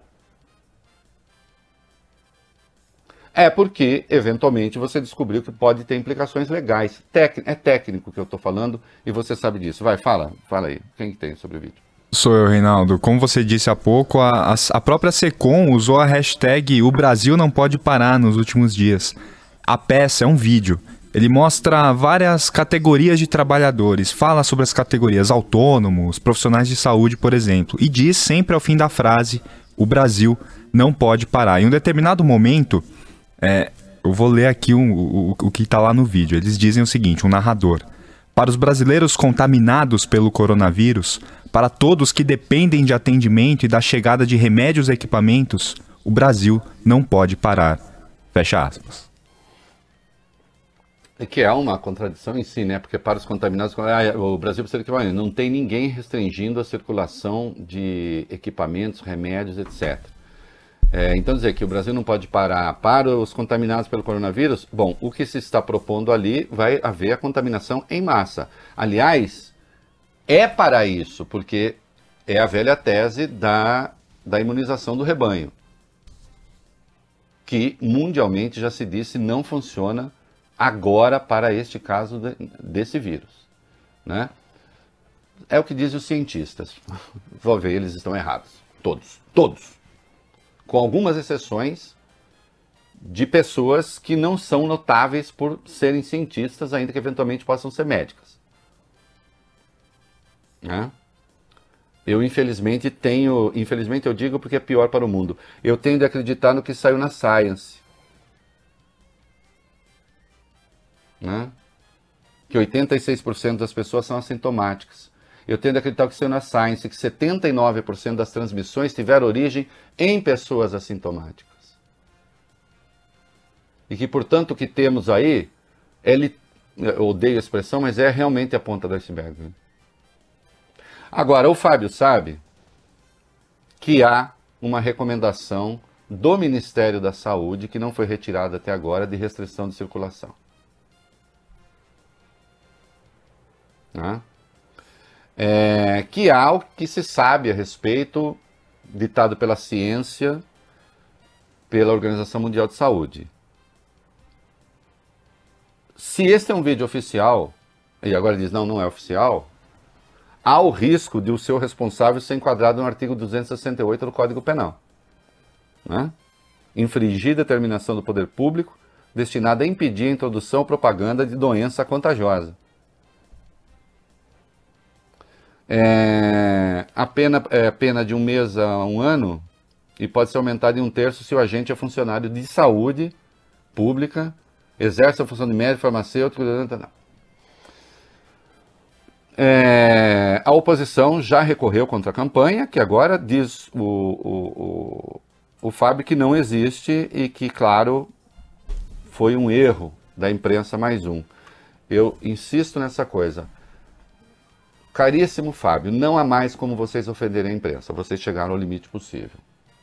É porque, eventualmente, você descobriu que pode ter implicações legais. É técnico que eu estou falando e você sabe disso. Vai, fala aí. Quem que tem sobre o vídeo? Sou eu, Reinaldo. Como você disse há pouco, a própria SECOM usou a hashtag O Brasil Não Pode Parar nos últimos dias. A peça é um vídeo. Ele mostra várias categorias de trabalhadores, fala sobre as categorias autônomos, profissionais de saúde, por exemplo, e diz sempre ao fim da frase, o Brasil não pode parar. Em um determinado momento, eu vou ler aqui o que está lá no vídeo. Eles dizem o seguinte, um narrador. Para os brasileiros contaminados pelo coronavírus, para todos que dependem de atendimento e da chegada de remédios e equipamentos, o Brasil não pode parar. Fecha aspas. Que é uma contradição em si, né? Porque para os contaminados, o Brasil precisa de equipamento. Não tem ninguém restringindo a circulação de equipamentos, remédios, etc. Então dizer que o Brasil não pode parar para os contaminados pelo coronavírus, bom, o que se está propondo ali vai haver a contaminação em massa. Aliás, é para isso, porque é a velha tese da imunização do rebanho, que mundialmente já se disse não funciona agora para este caso desse vírus, né? É o que dizem os cientistas. Vou ver, eles estão errados. Todos. Com algumas exceções de pessoas que não são notáveis por serem cientistas, ainda que eventualmente possam ser médicas. Né? Eu infelizmente eu digo porque é pior para o mundo, eu tendo a acreditar no que saiu na Science. Né? Que 86% das pessoas são assintomáticas. Eu tendo a acreditar que saiu na Science, que 79% das transmissões tiveram origem em pessoas assintomáticas. E que, portanto, o que temos aí, eu odeio a expressão, mas é realmente a ponta do iceberg. Agora, o Fábio sabe que há uma recomendação do Ministério da Saúde, que não foi retirada até agora, de restrição de circulação. Né? Que há o que se sabe a respeito, ditado pela ciência, pela Organização Mundial de Saúde. se esse é um vídeo oficial, e agora diz não é oficial, há o risco de o seu responsável ser enquadrado no artigo 268 do Código Penal. Né? Infringir determinação do poder público destinada a impedir a introdução ou propaganda de doença contagiosa. A pena de 1 mês a 1 ano e pode ser aumentada em 1/3 se o agente é funcionário de saúde pública, exerce a função de médico, farmacêutico... A oposição já recorreu contra a campanha, que agora diz o Fábio que não existe e que, claro, foi um erro da imprensa mais um. Eu insisto nessa coisa. Caríssimo Fábio, não há mais como vocês ofenderem a imprensa. Vocês chegaram ao limite possível.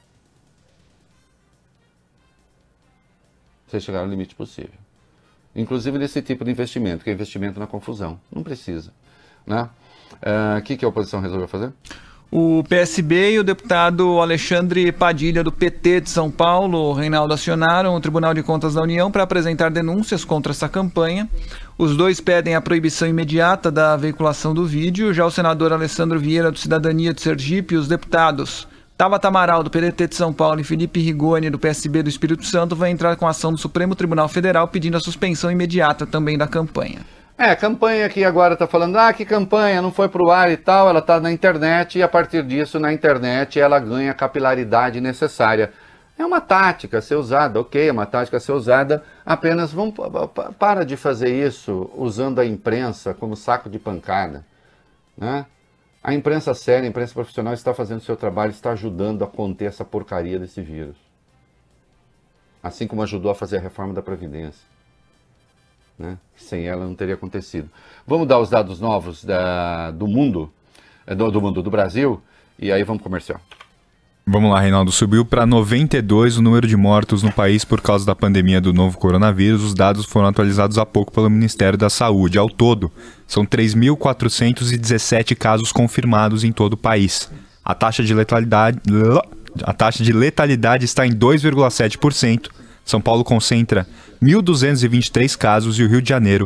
Vocês chegaram ao limite possível. Inclusive nesse tipo de investimento, que é investimento na confusão. Não precisa. Né? Que a oposição resolveu fazer? O PSB e o deputado Alexandre Padilha, do PT de São Paulo, Reinaldo, acionaram o Tribunal de Contas da União para apresentar denúncias contra essa campanha. Os dois pedem a proibição imediata da veiculação do vídeo. Já o senador Alessandro Vieira, do Cidadania de Sergipe, e os deputados Tabata Amaral, do PDT de São Paulo, e Felipe Rigoni, do PSB do Espírito Santo, vão entrar com ação no Supremo Tribunal Federal pedindo a suspensão imediata também da campanha. A campanha que agora está falando, que campanha, não foi para o ar e tal, ela está na internet e a partir disso, na internet, ela ganha a capilaridade necessária. É uma tática a ser usada, ok, é uma tática a ser usada, apenas para de fazer isso usando a imprensa como saco de pancada. Né? A imprensa séria, a imprensa profissional está fazendo o seu trabalho, está ajudando a conter essa porcaria desse vírus. Assim como ajudou a fazer a reforma da Previdência. Né? Sem ela não teria acontecido. Vamos dar os dados novos do mundo, do Brasil, e aí vamos comercial. Vamos lá, Reinaldo. Subiu para 92 o número de mortos no país por causa da pandemia do novo coronavírus. Os dados foram atualizados há pouco pelo Ministério da Saúde. Ao todo, são 3.417 casos confirmados em todo o país. A taxa de letalidade está em 2,7%. São Paulo concentra 1.223 casos e o Rio de Janeiro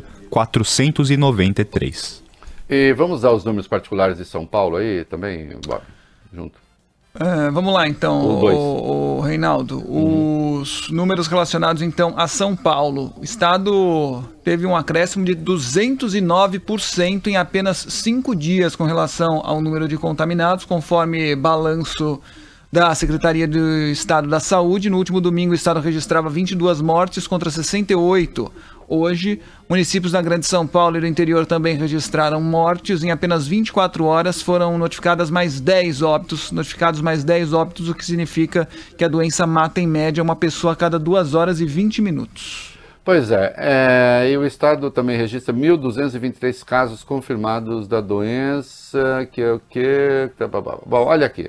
493. E vamos dar os números particulares de São Paulo aí também, Bob, junto. Vamos lá então, o Reinaldo. Os números relacionados então a São Paulo. O estado teve um acréscimo de 209% em apenas 5 dias com relação ao número de contaminados, conforme balanço da Secretaria do Estado da Saúde. No último domingo, o estado registrava 22 mortes contra 68. Hoje, municípios da Grande São Paulo e do interior também registraram mortes. Em apenas 24 horas foram notificados mais 10 óbitos, o que significa que a doença mata em média uma pessoa a cada 2 horas e 20 minutos. Pois é, e o estado também registra 1.223 casos confirmados da doença, que é o quê? Bom, olha aqui.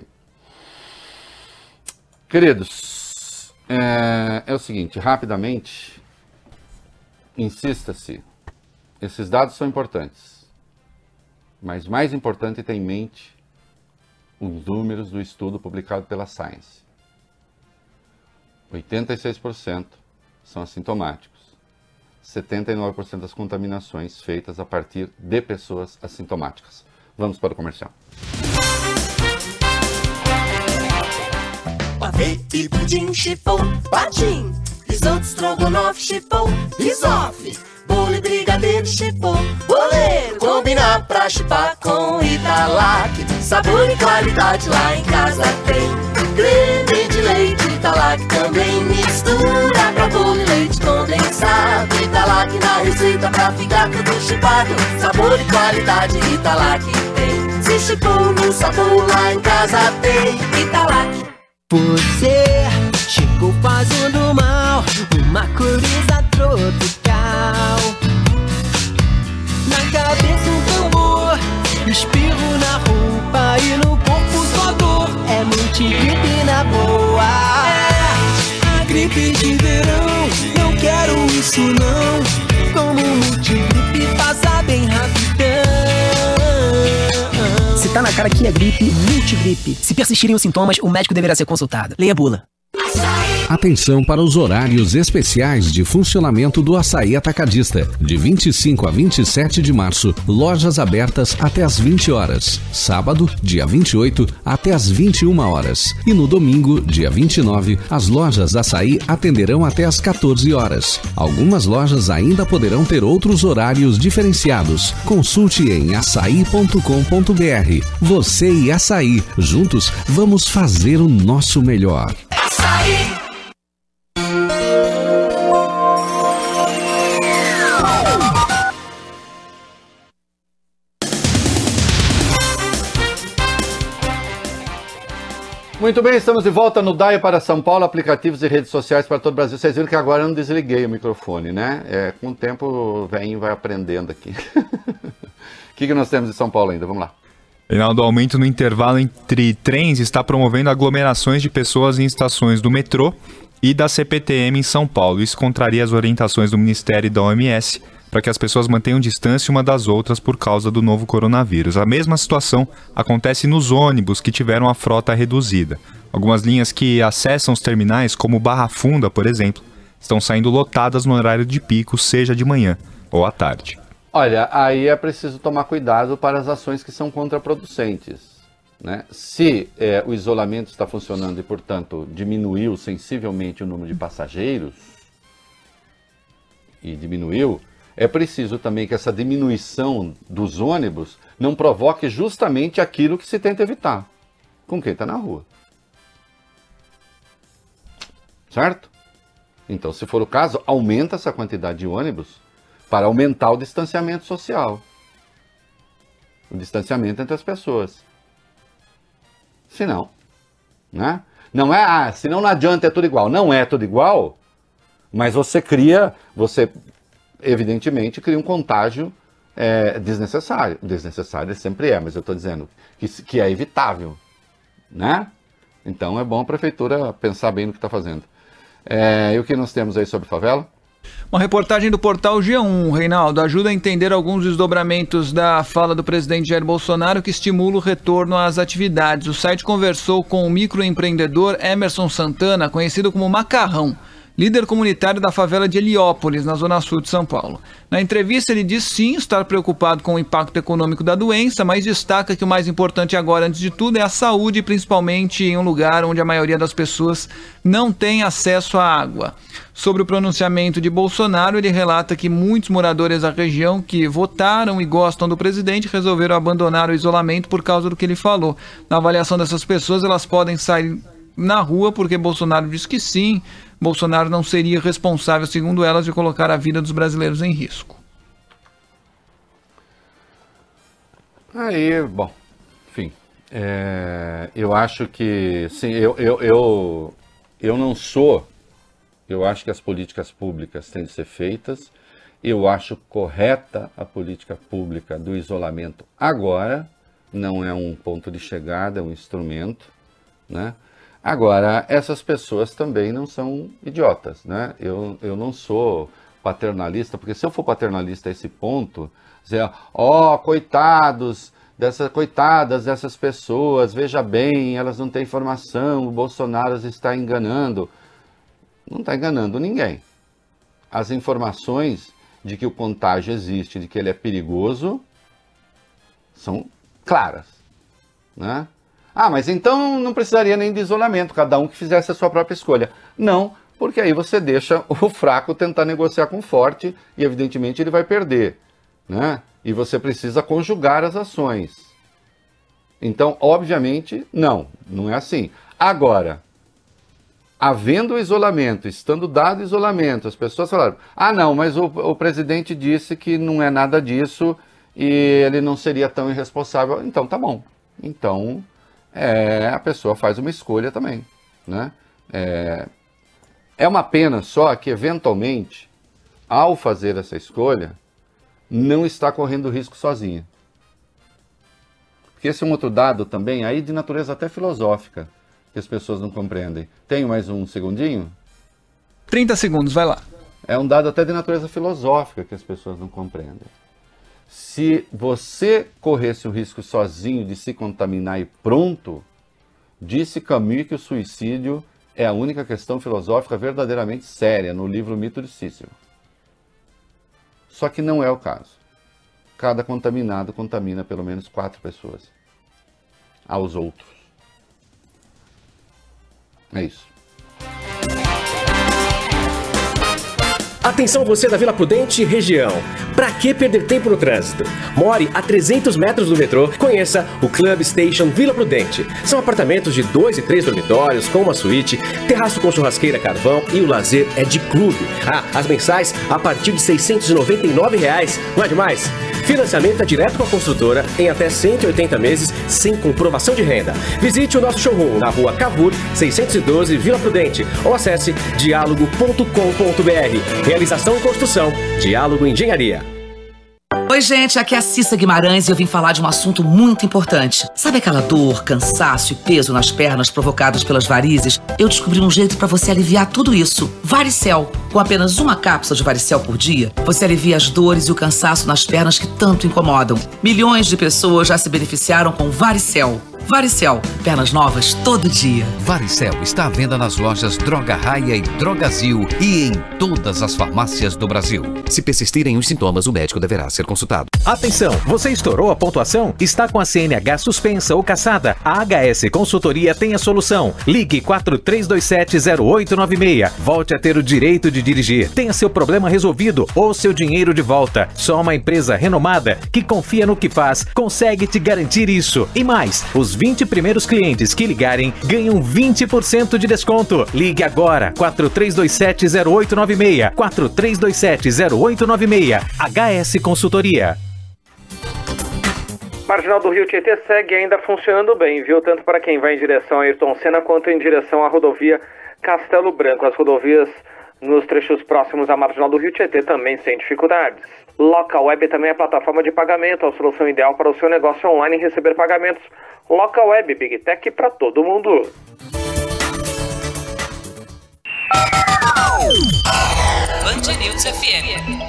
Queridos, é o seguinte, rapidamente, insista-se, esses dados são importantes, mas mais importante é ter em mente os números do estudo publicado pela Science. 86% são assintomáticos, 79% das contaminações feitas a partir de pessoas assintomáticas. Vamos para o comercial. Pavê e pudim, chipom, patim. Risoto, estrogonofe, chipom, risofe. Bolo e brigadeiro, chipom, boleiro. Combinar pra chipar com Italac. Sabor e qualidade lá em casa tem. Creme de leite, Italac também mistura. Pra bolo e leite condensado. Italac na receita pra ficar tudo chipado. Sabor e qualidade, Italac tem. Se chipou no sabor lá em casa tem Italac. Você chegou fazendo mal, uma coisa tropical. Na cabeça um tambor, espirro na roupa e no corpo só dor. É multigripe na boa. É a gripe de verão, não quero isso não. Como multigripe passa bem rapidão. Se tá na cara que é gripe, multigripe. Se persistirem os sintomas, o médico deverá ser consultado. Leia a bula. Açaí. Atenção para os horários especiais de funcionamento do Açaí Atacadista. De 25 a 27 de março, lojas abertas até às 20 horas. Sábado, dia 28, até às 21 horas. E no domingo, dia 29, as lojas Açaí atenderão até às 14 horas. Algumas lojas ainda poderão ter outros horários diferenciados. Consulte em açaí.com.br. Você e Açaí, juntos, vamos fazer o nosso melhor. Açaí. Muito bem, estamos de volta no DAI para São Paulo, aplicativos e redes sociais para todo o Brasil. Vocês viram que agora eu não desliguei o microfone, né? Com o tempo o velhinho vai aprendendo aqui. O que nós temos em São Paulo ainda? Vamos lá. Reinaldo, o aumento no intervalo entre trens está promovendo aglomerações de pessoas em estações do metrô e da CPTM em São Paulo. Isso contraria as orientações do Ministério e da OMS para que as pessoas mantenham distância uma das outras por causa do novo coronavírus. A mesma situação acontece nos ônibus que tiveram a frota reduzida. Algumas linhas que acessam os terminais, como Barra Funda, por exemplo, estão saindo lotadas no horário de pico, seja de manhã ou à tarde. Olha, aí é preciso tomar cuidado para as ações que são contraproducentes, né? Se o isolamento está funcionando e, portanto, diminuiu sensivelmente o número de passageiros, é preciso também que essa diminuição dos ônibus não provoque justamente aquilo que se tenta evitar, com quem está na rua. Certo? Então, se for o caso, aumenta essa quantidade de ônibus para aumentar o distanciamento social. O distanciamento entre as pessoas. Se não, né? Não é, senão não adianta, é tudo igual. Não é tudo igual, mas você evidentemente cria um contágio desnecessário. Desnecessário sempre é, mas eu estou dizendo que é evitável, né? Então é bom a prefeitura pensar bem no que está fazendo. E o que nós temos aí sobre favela? Uma reportagem do portal G1, Reinaldo, ajuda a entender alguns desdobramentos da fala do presidente Jair Bolsonaro que estimula o retorno às atividades. O site conversou com o microempreendedor Emerson Santana, conhecido como Macarrão, líder comunitário da favela de Heliópolis, na zona sul de São Paulo. Na entrevista ele diz sim estar preocupado com o impacto econômico da doença, mas destaca que o mais importante agora, antes de tudo, é a saúde, principalmente em um lugar onde a maioria das pessoas não tem acesso à água. Sobre o pronunciamento de Bolsonaro, ele relata que muitos moradores da região que votaram e gostam do presidente resolveram abandonar o isolamento por causa do que ele falou. Na avaliação dessas pessoas, elas podem sair na rua porque Bolsonaro diz que sim, Bolsonaro não seria responsável, segundo elas, de colocar a vida dos brasileiros em risco. Aí, bom, enfim, eu acho que, sim, eu não sou, eu acho que as políticas públicas têm de ser feitas, eu acho correta a política pública do isolamento agora, não é um ponto de chegada, é um instrumento, né? Agora, essas pessoas também não são idiotas, né? Eu não sou paternalista, porque se eu for paternalista a esse ponto, dizer, coitadas dessas pessoas, veja bem, elas não têm informação, o Bolsonaro está enganando. Não está enganando ninguém. As informações de que o contágio existe, de que ele é perigoso, são claras, né? Mas então não precisaria nem de isolamento, cada um que fizesse a sua própria escolha. Não, porque aí você deixa o fraco tentar negociar com o forte e evidentemente ele vai perder, né? E você precisa conjugar as ações. Então, obviamente, não é assim. Agora, havendo isolamento, estando dado isolamento, as pessoas falaram, não, mas o presidente disse que não é nada disso e ele não seria tão irresponsável. Então, tá bom. Então, a pessoa faz uma escolha também, né? É uma pena só que, eventualmente, ao fazer essa escolha, não está correndo risco sozinha. Porque esse é um outro dado também, aí de natureza até filosófica, que as pessoas não compreendem. Tenho mais um segundinho? 30 segundos, vai lá. É um dado até de natureza filosófica que as pessoas não compreendem. Se você corresse o risco sozinho de se contaminar e pronto, disse Camus que o suicídio É a única questão filosófica verdadeiramente séria no livro Mito de Cícero. Só que não é o caso. Cada contaminado contamina pelo menos 4 pessoas aos outros. É isso. Atenção você da Vila Prudente e região. Pra que perder tempo no trânsito? More a 300 metros do metrô, conheça o Club Station Vila Prudente. São apartamentos de 2 e 3 dormitórios, com uma suíte, terraço com churrasqueira, carvão e o lazer é de clube. As mensais a partir de R$ 699,00. Não é demais? Financiamento é direto com a construtora em até 180 meses, sem comprovação de renda. Visite o nosso showroom na rua Cavour, 612, Vila Prudente, ou acesse dialogo.com.br. Realização e construção, Diálogo Engenharia. Oi, gente, aqui é a Cissa Guimarães e eu vim falar de um assunto muito importante. Sabe aquela dor, cansaço e peso nas pernas provocados pelas varizes? Eu descobri um jeito para você aliviar tudo isso. Varicel. Com apenas uma cápsula de Varicel por dia, você alivia as dores e o cansaço nas pernas que tanto incomodam. Milhões de pessoas já se beneficiaram com Varicel. Varicel, pernas novas todo dia. Varicel está à venda nas lojas Droga Raia e Drogazil e em todas as farmácias do Brasil. Se persistirem os sintomas, o médico deverá ser consultado. Atenção, você estourou a pontuação? Está com a CNH suspensa ou cassada? A HS Consultoria tem a solução. Ligue 4327-0896. Volte a ter o direito de dirigir. Tenha seu problema resolvido ou seu dinheiro de volta. Só uma empresa renomada que confia no que faz consegue te garantir isso. E mais, os 20 primeiros clientes que ligarem ganham 20% de desconto. Ligue agora, 4327-0896. 4327-0896. HS Consultoria. Marginal do Rio Tietê segue ainda funcionando bem, viu? Tanto para quem vai em direção a Ayrton Senna quanto em direção à rodovia Castelo Branco. As rodovias nos trechos próximos à Marginal do Rio Tietê também sem dificuldades. Local Web também é plataforma de pagamento, a solução ideal para o seu negócio online e receber pagamentos. Local Web, Big Tech para todo mundo. Band News FM.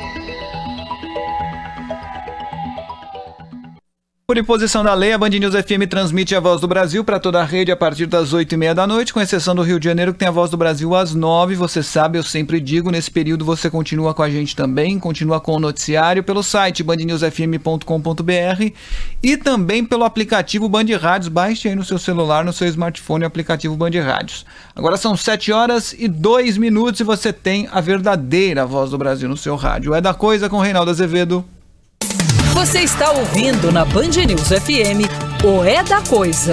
Por imposição da lei, a Band News FM transmite a Voz do Brasil para toda a rede a partir das 8h30 da noite, com exceção do Rio de Janeiro, que tem a Voz do Brasil às 9h. Você sabe, eu sempre digo, nesse período você continua com a gente também, continua com o noticiário pelo site bandnewsfm.com.br e também pelo aplicativo Band Rádios. Baixe aí no seu celular, no seu smartphone, o aplicativo Band Rádios. Agora são 7h02 e você tem a verdadeira Voz do Brasil no seu rádio. É da Coisa com Reinaldo Azevedo. Você está ouvindo na Band News FM o É da Coisa.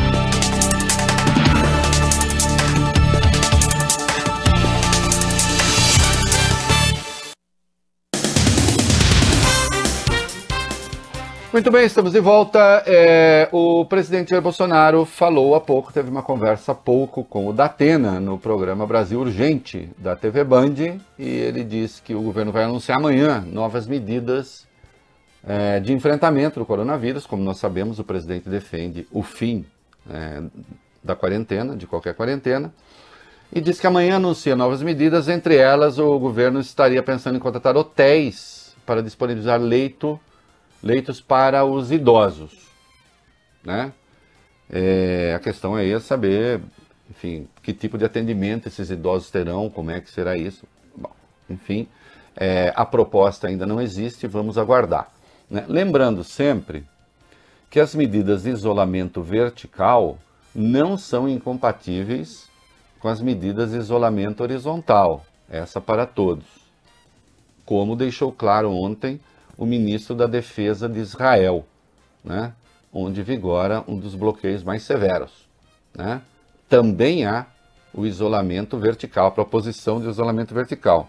Muito bem, estamos de volta. O presidente Jair Bolsonaro falou há pouco, teve uma conversa há pouco com o Datena no programa Brasil Urgente da TV Band e ele disse que o governo vai anunciar amanhã novas medidas de enfrentamento do coronavírus. Como nós sabemos, o presidente defende o fim da quarentena, de qualquer quarentena, e diz que amanhã anuncia novas medidas. Entre elas, o governo estaria pensando em contratar hotéis para disponibilizar leitos para os idosos, né? A questão aí é saber, enfim, que tipo de atendimento esses idosos terão, como é que será isso. Bom, enfim, a proposta ainda não existe, vamos aguardar. Lembrando sempre que as medidas de isolamento vertical não são incompatíveis com as medidas de isolamento horizontal, essa para todos, como deixou claro ontem o ministro da Defesa de Israel, né, onde vigora um dos bloqueios mais severos, né? Também há o isolamento vertical, a proposição de isolamento vertical.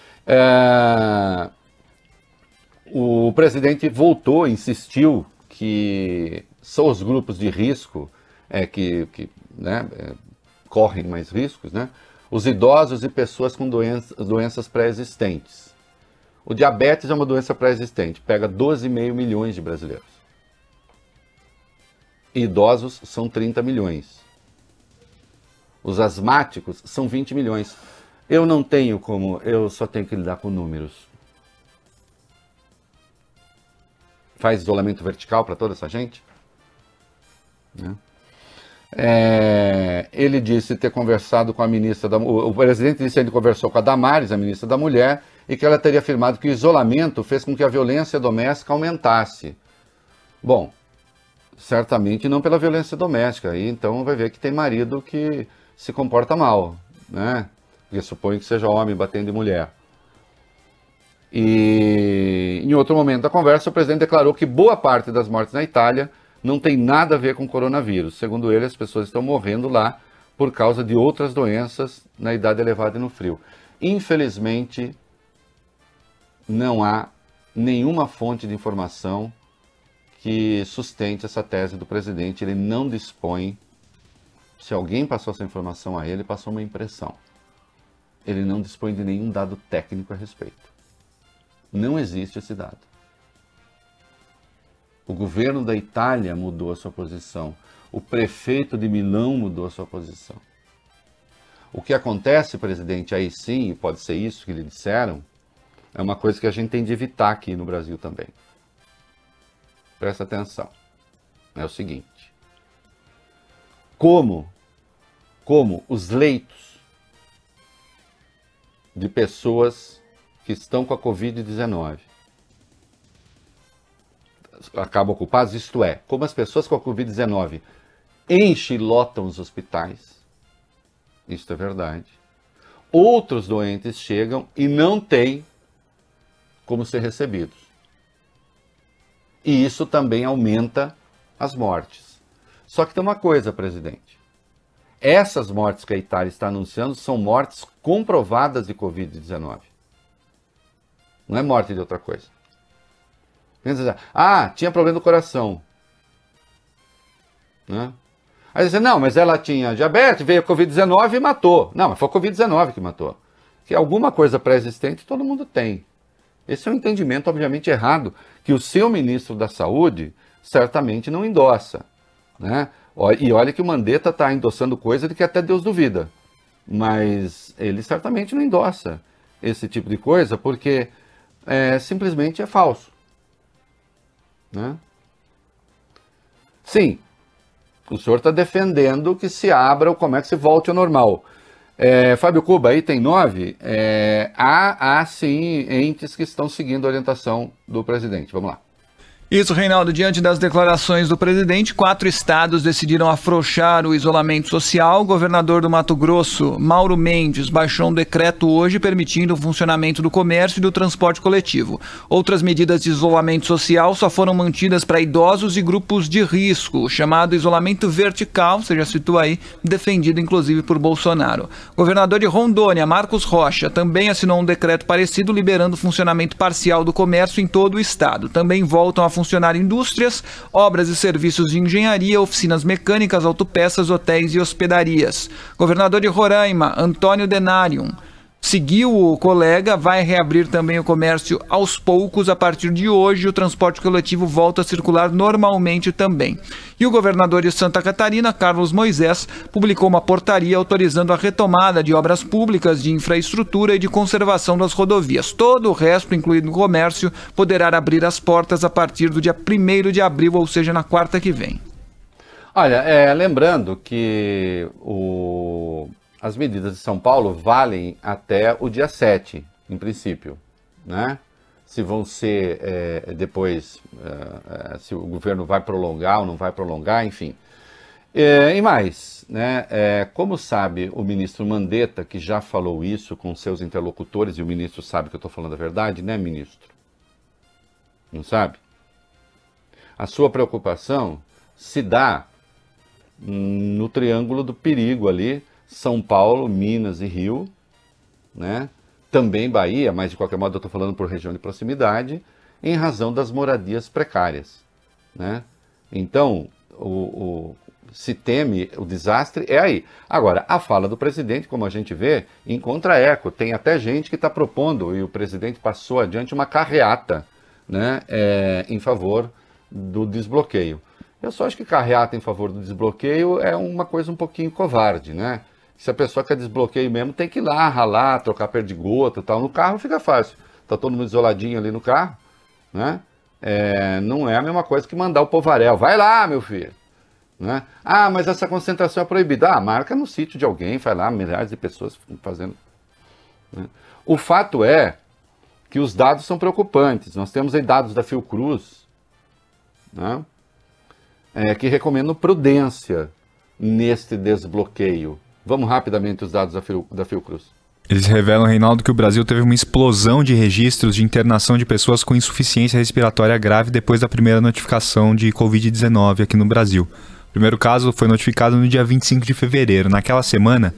O presidente voltou, insistiu que são os grupos de risco que correm mais riscos, né? Os idosos e pessoas com doenças pré-existentes. O diabetes é uma doença pré-existente, pega 12,5 milhões de brasileiros. Idosos são 30 milhões. Os asmáticos são 20 milhões. Eu não tenho como, eu só tenho que lidar com números. Faz isolamento vertical para toda essa gente? Né? Ele disse ter conversado com a ministra o presidente disse que ele conversou com a Damares, a ministra da Mulher, e que ela teria afirmado que o isolamento fez com que a violência doméstica aumentasse. Bom, certamente não pela violência doméstica, aí então vai ver que tem marido que se comporta mal, né? Porque suponho que seja homem batendo em mulher. E em outro momento da conversa, o presidente declarou que boa parte das mortes na Itália não tem nada a ver com coronavírus. Segundo ele, as pessoas estão morrendo lá por causa de outras doenças na idade elevada e no frio. Infelizmente, não há nenhuma fonte de informação que sustente essa tese do presidente. Ele não dispõe, se alguém passou essa informação a ele, passou uma impressão. Ele não dispõe de nenhum dado técnico a respeito. Não existe esse dado. O governo da Itália mudou a sua posição. O prefeito de Milão mudou a sua posição. O que acontece, presidente, aí sim, pode ser isso que lhe disseram, é uma coisa que a gente tem de evitar aqui no Brasil também. Presta atenção. É o seguinte. Como os leitos de pessoas que estão com a Covid-19 acabam ocupados, isto é, como as pessoas com a Covid-19 enchem e lotam os hospitais, isso é verdade. Outros doentes chegam e não têm como ser recebidos. E isso também aumenta as mortes. Só que tem uma coisa, presidente. Essas mortes que a Itália está anunciando são mortes comprovadas de Covid-19. Não é morte de outra coisa. Tinha problema do coração. Né? Aí você diz, não, mas ela tinha diabetes, veio a Covid-19 e matou. Não, mas foi a Covid-19 que matou. Que alguma coisa pré-existente todo mundo tem. Esse é um entendimento, obviamente, errado, que o seu ministro da Saúde certamente não endossa. Né? E olha que o Mandetta está endossando coisa de que até Deus duvida. Mas ele certamente não endossa esse tipo de coisa, porque simplesmente é falso. Né? Sim, o senhor está defendendo que se abra o comércio e volte ao normal. Fábio Cuba, item 9, há sim entes que estão seguindo a orientação do presidente. Vamos lá. Isso, Reinaldo. Diante das declarações do presidente, 4 estados decidiram afrouxar o isolamento social. O governador do Mato Grosso, Mauro Mendes, baixou um decreto hoje permitindo o funcionamento do comércio e do transporte coletivo. Outras medidas de isolamento social só foram mantidas para idosos e grupos de risco, o chamado isolamento vertical, você já citou aí, defendido inclusive por Bolsonaro. O governador de Rondônia, Marcos Rocha, também assinou um decreto parecido liberando o funcionamento parcial do comércio em todo o estado. Também voltam a funcionar indústrias, obras e serviços de engenharia, oficinas mecânicas, autopeças, hotéis e hospedarias. Governador de Roraima, Antônio Denarium, seguiu o colega, vai reabrir também o comércio aos poucos. A partir de hoje, o transporte coletivo volta a circular normalmente também. E o governador de Santa Catarina, Carlos Moisés, publicou uma portaria autorizando a retomada de obras públicas, de infraestrutura e de conservação das rodovias. Todo o resto, incluindo o comércio, poderá abrir as portas a partir do dia 1º de abril, ou seja, na quarta que vem. Olha, lembrando que as medidas de São Paulo valem até o dia 7, em princípio, né? Se vão ser depois, se o governo vai prolongar ou não vai prolongar, enfim. E mais, né? Como sabe o ministro Mandetta, que já falou isso com seus interlocutores, e o ministro sabe que eu estou falando a verdade, né, ministro? Não sabe? A sua preocupação se dá no triângulo do perigo ali, São Paulo, Minas e Rio, né? Também Bahia, mas de qualquer modo eu estou falando por região de proximidade, em razão das moradias precárias, né? Então, se teme o desastre, é aí. Agora, a fala do presidente, como a gente vê, encontra eco. Tem até gente que está propondo, e o presidente passou adiante uma carreata, né, em favor do desbloqueio. Eu só acho que carreata em favor do desbloqueio é uma coisa um pouquinho covarde, né? Se a pessoa quer desbloqueio mesmo, tem que ir lá, ralar, trocar perdigota e tal. No carro fica fácil. Tá todo mundo isoladinho ali no carro, né? Não é a mesma coisa que mandar o povaréu. Vai lá, meu filho. Né? Ah, mas essa concentração é proibida. Ah, marca no sítio de alguém, vai lá, milhares de pessoas fazendo. Né? O fato é que os dados são preocupantes. Nós temos aí dados da Fiocruz, né? Que recomendam prudência neste desbloqueio. Vamos rapidamente os dados da Fiocruz. Eles revelam, Reinaldo, que o Brasil teve uma explosão de registros de internação de pessoas com insuficiência respiratória grave depois da primeira notificação de Covid-19 aqui no Brasil. O primeiro caso foi notificado no dia 25 de fevereiro. Naquela semana,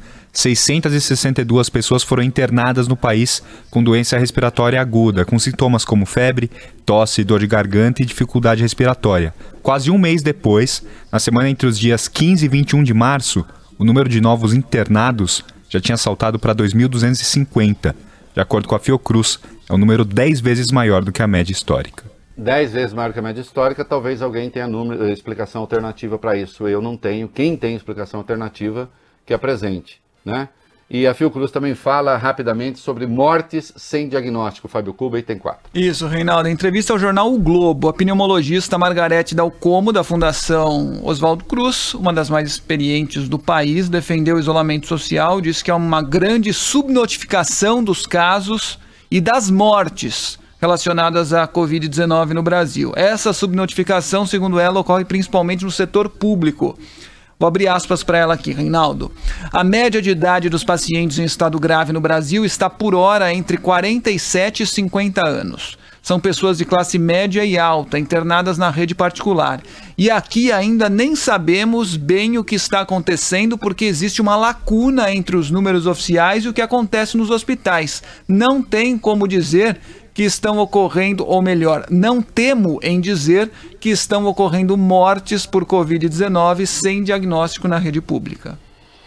662 pessoas foram internadas no país com doença respiratória aguda, com sintomas como febre, tosse, dor de garganta e dificuldade respiratória. Quase um mês depois, na semana entre os dias 15 e 21 de março, o número de novos internados já tinha saltado para 2.250. De acordo com a Fiocruz, é um número 10 vezes maior do que a média histórica. 10 vezes maior que a média histórica, talvez alguém tenha explicação alternativa para isso. Eu não tenho. Quem tem explicação alternativa, que apresente, né? E a Fiocruz também fala rapidamente sobre mortes sem diagnóstico. Fábio Cuba, item 4. Isso, Reinaldo. Em entrevista ao jornal O Globo, a pneumologista Margarete Dalcomo, da Fundação Oswaldo Cruz, uma das mais experientes do país, defendeu o isolamento social, disse que há uma grande subnotificação dos casos e das mortes relacionadas à Covid-19 no Brasil. Essa subnotificação, segundo ela, ocorre principalmente no setor público. Vou abrir aspas para ela aqui, Reinaldo. A média de idade dos pacientes em estado grave no Brasil está por hora entre 47 e 50 anos. São pessoas de classe média e alta, internadas na rede particular. E aqui ainda nem sabemos bem o que está acontecendo, porque existe uma lacuna entre os números oficiais e o que acontece nos hospitais. Não tem como dizer que estão ocorrendo, ou melhor, não temo em dizer que estão ocorrendo mortes por Covid-19 sem diagnóstico na rede pública.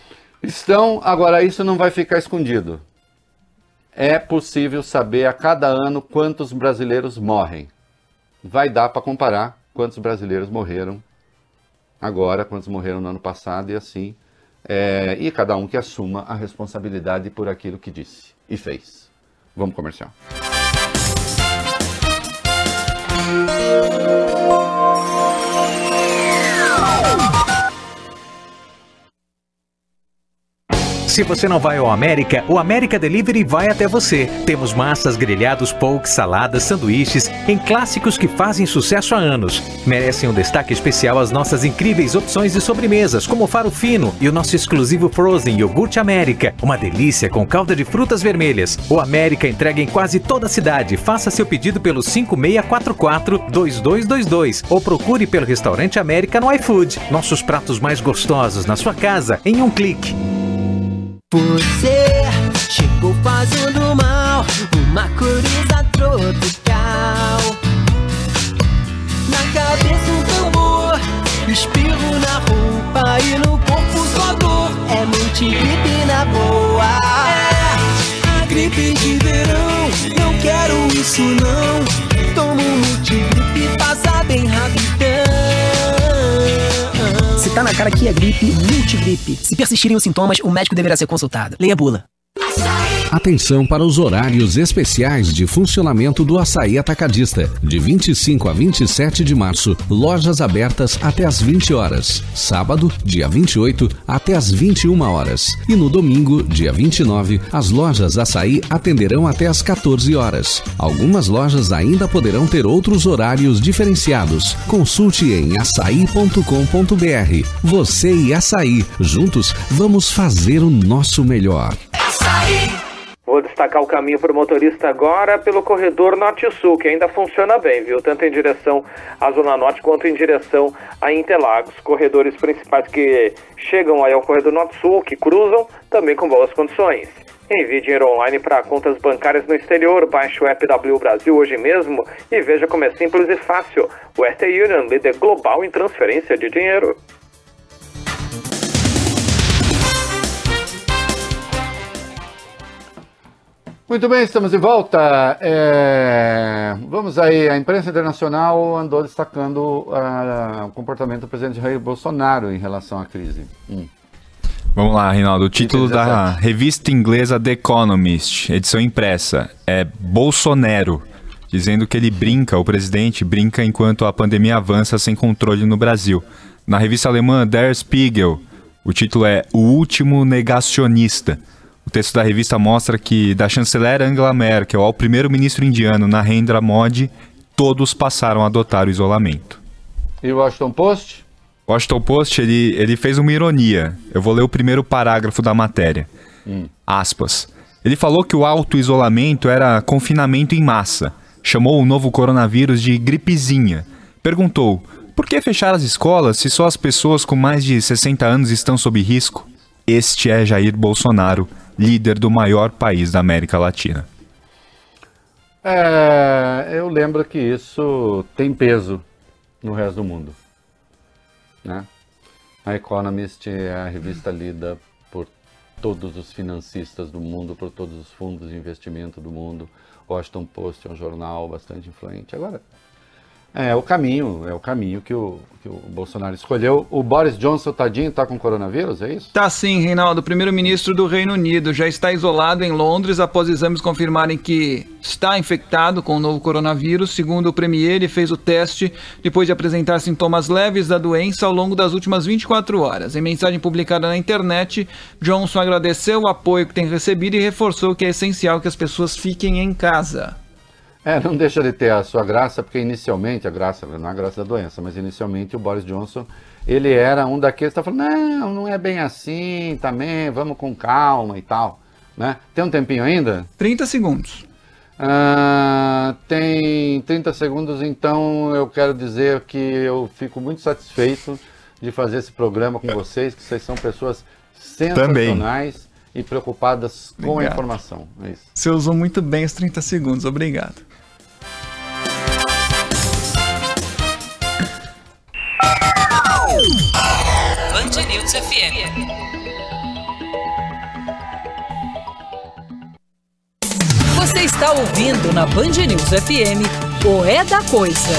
Agora isso não vai ficar escondido. É possível saber a cada ano quantos brasileiros morrem. Vai dar para comparar quantos brasileiros morreram agora, quantos morreram no ano passado e assim. E cada um que assuma a responsabilidade por aquilo que disse e fez. Vamos comercial. Se você não vai ao América, o América Delivery vai até você. Temos massas, grelhados, poke, saladas, sanduíches, em clássicos que fazem sucesso há anos. Merecem um destaque especial as nossas incríveis opções de sobremesas, como o Faro Fino e o nosso exclusivo Frozen Iogurte América. Uma delícia com calda de frutas vermelhas. O América entrega em quase toda a cidade. Faça seu pedido pelo 5644-2222 ou procure pelo Restaurante América no iFood. Nossos pratos mais gostosos na sua casa em um clique. Você chegou fazendo mal, uma coriza tropical. Na cabeça um tambor, espirro na roupa e no corpo só dor. É multigripe na boa. É a gripe de verão, não quero isso não. Tomo multigripe, passa bem rapidão. Se tá na cara que é gripe, multigripe. Se persistirem os sintomas, o médico deverá ser consultado. Leia a bula. Atenção para os horários especiais de funcionamento do Açaí Atacadista. De 25 a 27 de março, lojas abertas até às 20 horas. Sábado, dia 28, até às 21 horas. E no domingo, dia 29, as lojas Açaí atenderão até às 14 horas. Algumas lojas ainda poderão ter outros horários diferenciados. Consulte em açaí.com.br. Você e Açaí, juntos, vamos fazer o nosso melhor. Açaí. Vou destacar o caminho para o motorista agora pelo corredor Norte-Sul, que ainda funciona bem, viu? Tanto em direção à Zona Norte quanto em direção a Interlagos. Corredores principais que chegam aí ao corredor Norte-Sul, que cruzam, também com boas condições. Envie dinheiro online para contas bancárias no exterior. Baixe o app W Brasil hoje mesmo e veja como é simples e fácil. O RT Union, líder global em transferência de dinheiro. Muito bem, estamos de volta. Vamos aí, a imprensa internacional andou destacando o comportamento do presidente Jair Bolsonaro em relação à crise. Vamos lá, Reinaldo. O título da revista inglesa The Economist, edição impressa, é Bolsonaro, dizendo que ele brinca, o presidente brinca enquanto a pandemia avança sem controle no Brasil. Na revista alemã Der Spiegel, o título é O Último Negacionista. O texto da revista mostra que, da chanceler Angela Merkel ao primeiro-ministro indiano Narendra Modi, todos passaram a adotar o isolamento. E o Washington Post? O Washington Post, ele fez uma ironia. Eu vou ler o primeiro parágrafo da matéria. Aspas. Ele falou que o auto-isolamento era confinamento em massa. Chamou o novo coronavírus de gripezinha. Perguntou, por que fechar as escolas se só as pessoas com mais de 60 anos estão sob risco? Este é Jair Bolsonaro, líder do maior país da América Latina. Eu lembro que isso tem peso no resto do mundo, né? A Economist é a revista lida por todos os financistas do mundo, por todos os fundos de investimento do mundo. O Washington Post é um jornal bastante influente. Agora, é o caminho que o Bolsonaro escolheu. O Boris Johnson, tadinho, está com coronavírus, é isso? Tá sim, Reinaldo. O primeiro-ministro do Reino Unido já está isolado em Londres após exames confirmarem que está infectado com o novo coronavírus. Segundo o premier, ele fez o teste depois de apresentar sintomas leves da doença ao longo das últimas 24 horas. Em mensagem publicada na internet, Johnson agradeceu o apoio que tem recebido e reforçou que é essencial que as pessoas fiquem em casa. Não deixa de ter a sua graça, porque inicialmente, não é a graça da doença, mas inicialmente o Boris Johnson, ele era um daqueles que está falando, não é bem assim também, vamos com calma e tal, né? Tem um tempinho ainda? 30 segundos. Tem 30 segundos, então eu quero dizer que eu fico muito satisfeito de fazer esse programa com vocês, que vocês são pessoas sensacionais. Também. E preocupadas com a informação. É isso. Você usou muito bem os 30 segundos, obrigado. Band News FM. Você está ouvindo na Band News FM o É da Coisa.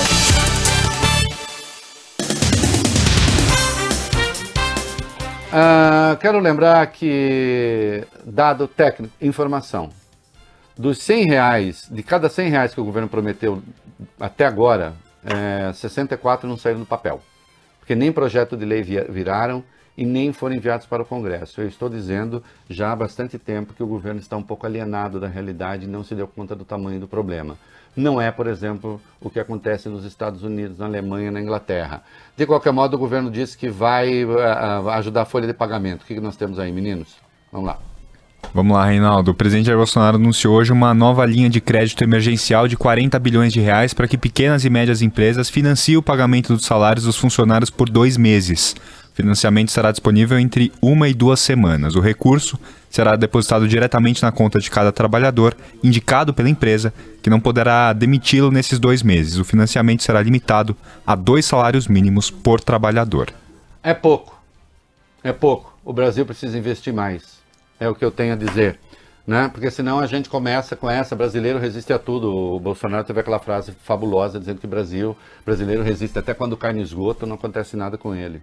Quero lembrar que, dado técnico, informação, dos R$100, de cada R$100 que o governo prometeu até agora, 64 não saíram do papel, porque nem projeto de lei viraram e nem foram enviados para o Congresso. Eu estou dizendo já há bastante tempo que o governo está um pouco alienado da realidade e não se deu conta do tamanho do problema. Não é, por exemplo, o que acontece nos Estados Unidos, na Alemanha, na Inglaterra. De qualquer modo, o governo disse que vai ajudar a folha de pagamento. O que nós temos aí, meninos? Vamos lá. Vamos lá, Reinaldo. O presidente Jair Bolsonaro anunciou hoje uma nova linha de crédito emergencial de 40 bilhões de reais para que pequenas e médias empresas financiem o pagamento dos salários dos funcionários por 2 meses. O financiamento será disponível entre 1 e 2 semanas. O recurso será depositado diretamente na conta de cada trabalhador, indicado pela empresa, que não poderá demiti-lo nesses 2 meses. O financiamento será limitado a 2 salários mínimos por trabalhador. É pouco. É pouco. O Brasil precisa investir mais. É o que eu tenho a dizer, né? Porque senão a gente começa com essa, brasileiro resiste a tudo. O Bolsonaro teve aquela frase fabulosa dizendo que brasileiro resiste até quando cai no esgoto, não acontece nada com ele.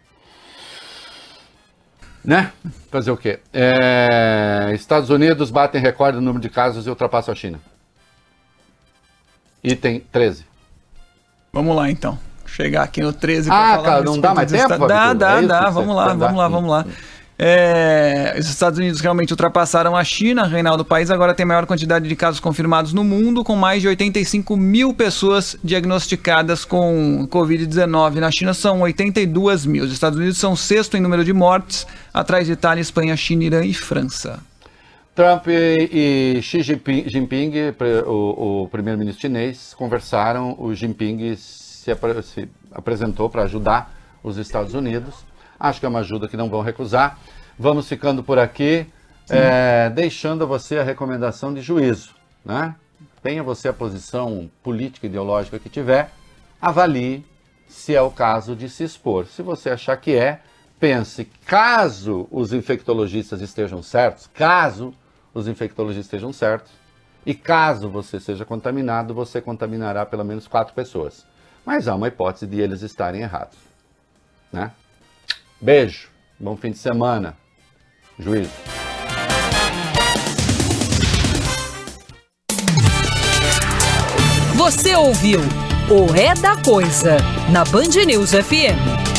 Né? Fazer o quê? Estados Unidos batem recorde no número de casos e ultrapassam a China. Item 13. Vamos lá então. Chegar aqui no 13 para falar. Cara, não dá mais tempo? Dá. Vamos lá. Os Estados Unidos realmente ultrapassaram a China, Reinaldo. O país agora tem a maior quantidade de casos confirmados no mundo, com mais de 85 mil pessoas diagnosticadas com Covid-19. Na China são 82 mil. Os Estados Unidos são o 6º em número de mortes, atrás de Itália, Espanha, China, Irã e França. Trump e Xi Jinping, o primeiro-ministro chinês, conversaram. O Jinping se apresentou para ajudar os Estados Unidos. Acho que é uma ajuda que não vão recusar. Vamos ficando por aqui, deixando a você a recomendação de juízo, né? Tenha você a posição política e ideológica que tiver, avalie se é o caso de se expor. Se você achar que pense, caso os infectologistas estejam certos, e caso você seja contaminado, você contaminará pelo menos 4 pessoas. Mas há uma hipótese de eles estarem errados, né? Beijo, bom fim de semana, juízo. Você ouviu o É da Coisa, na Band News FM.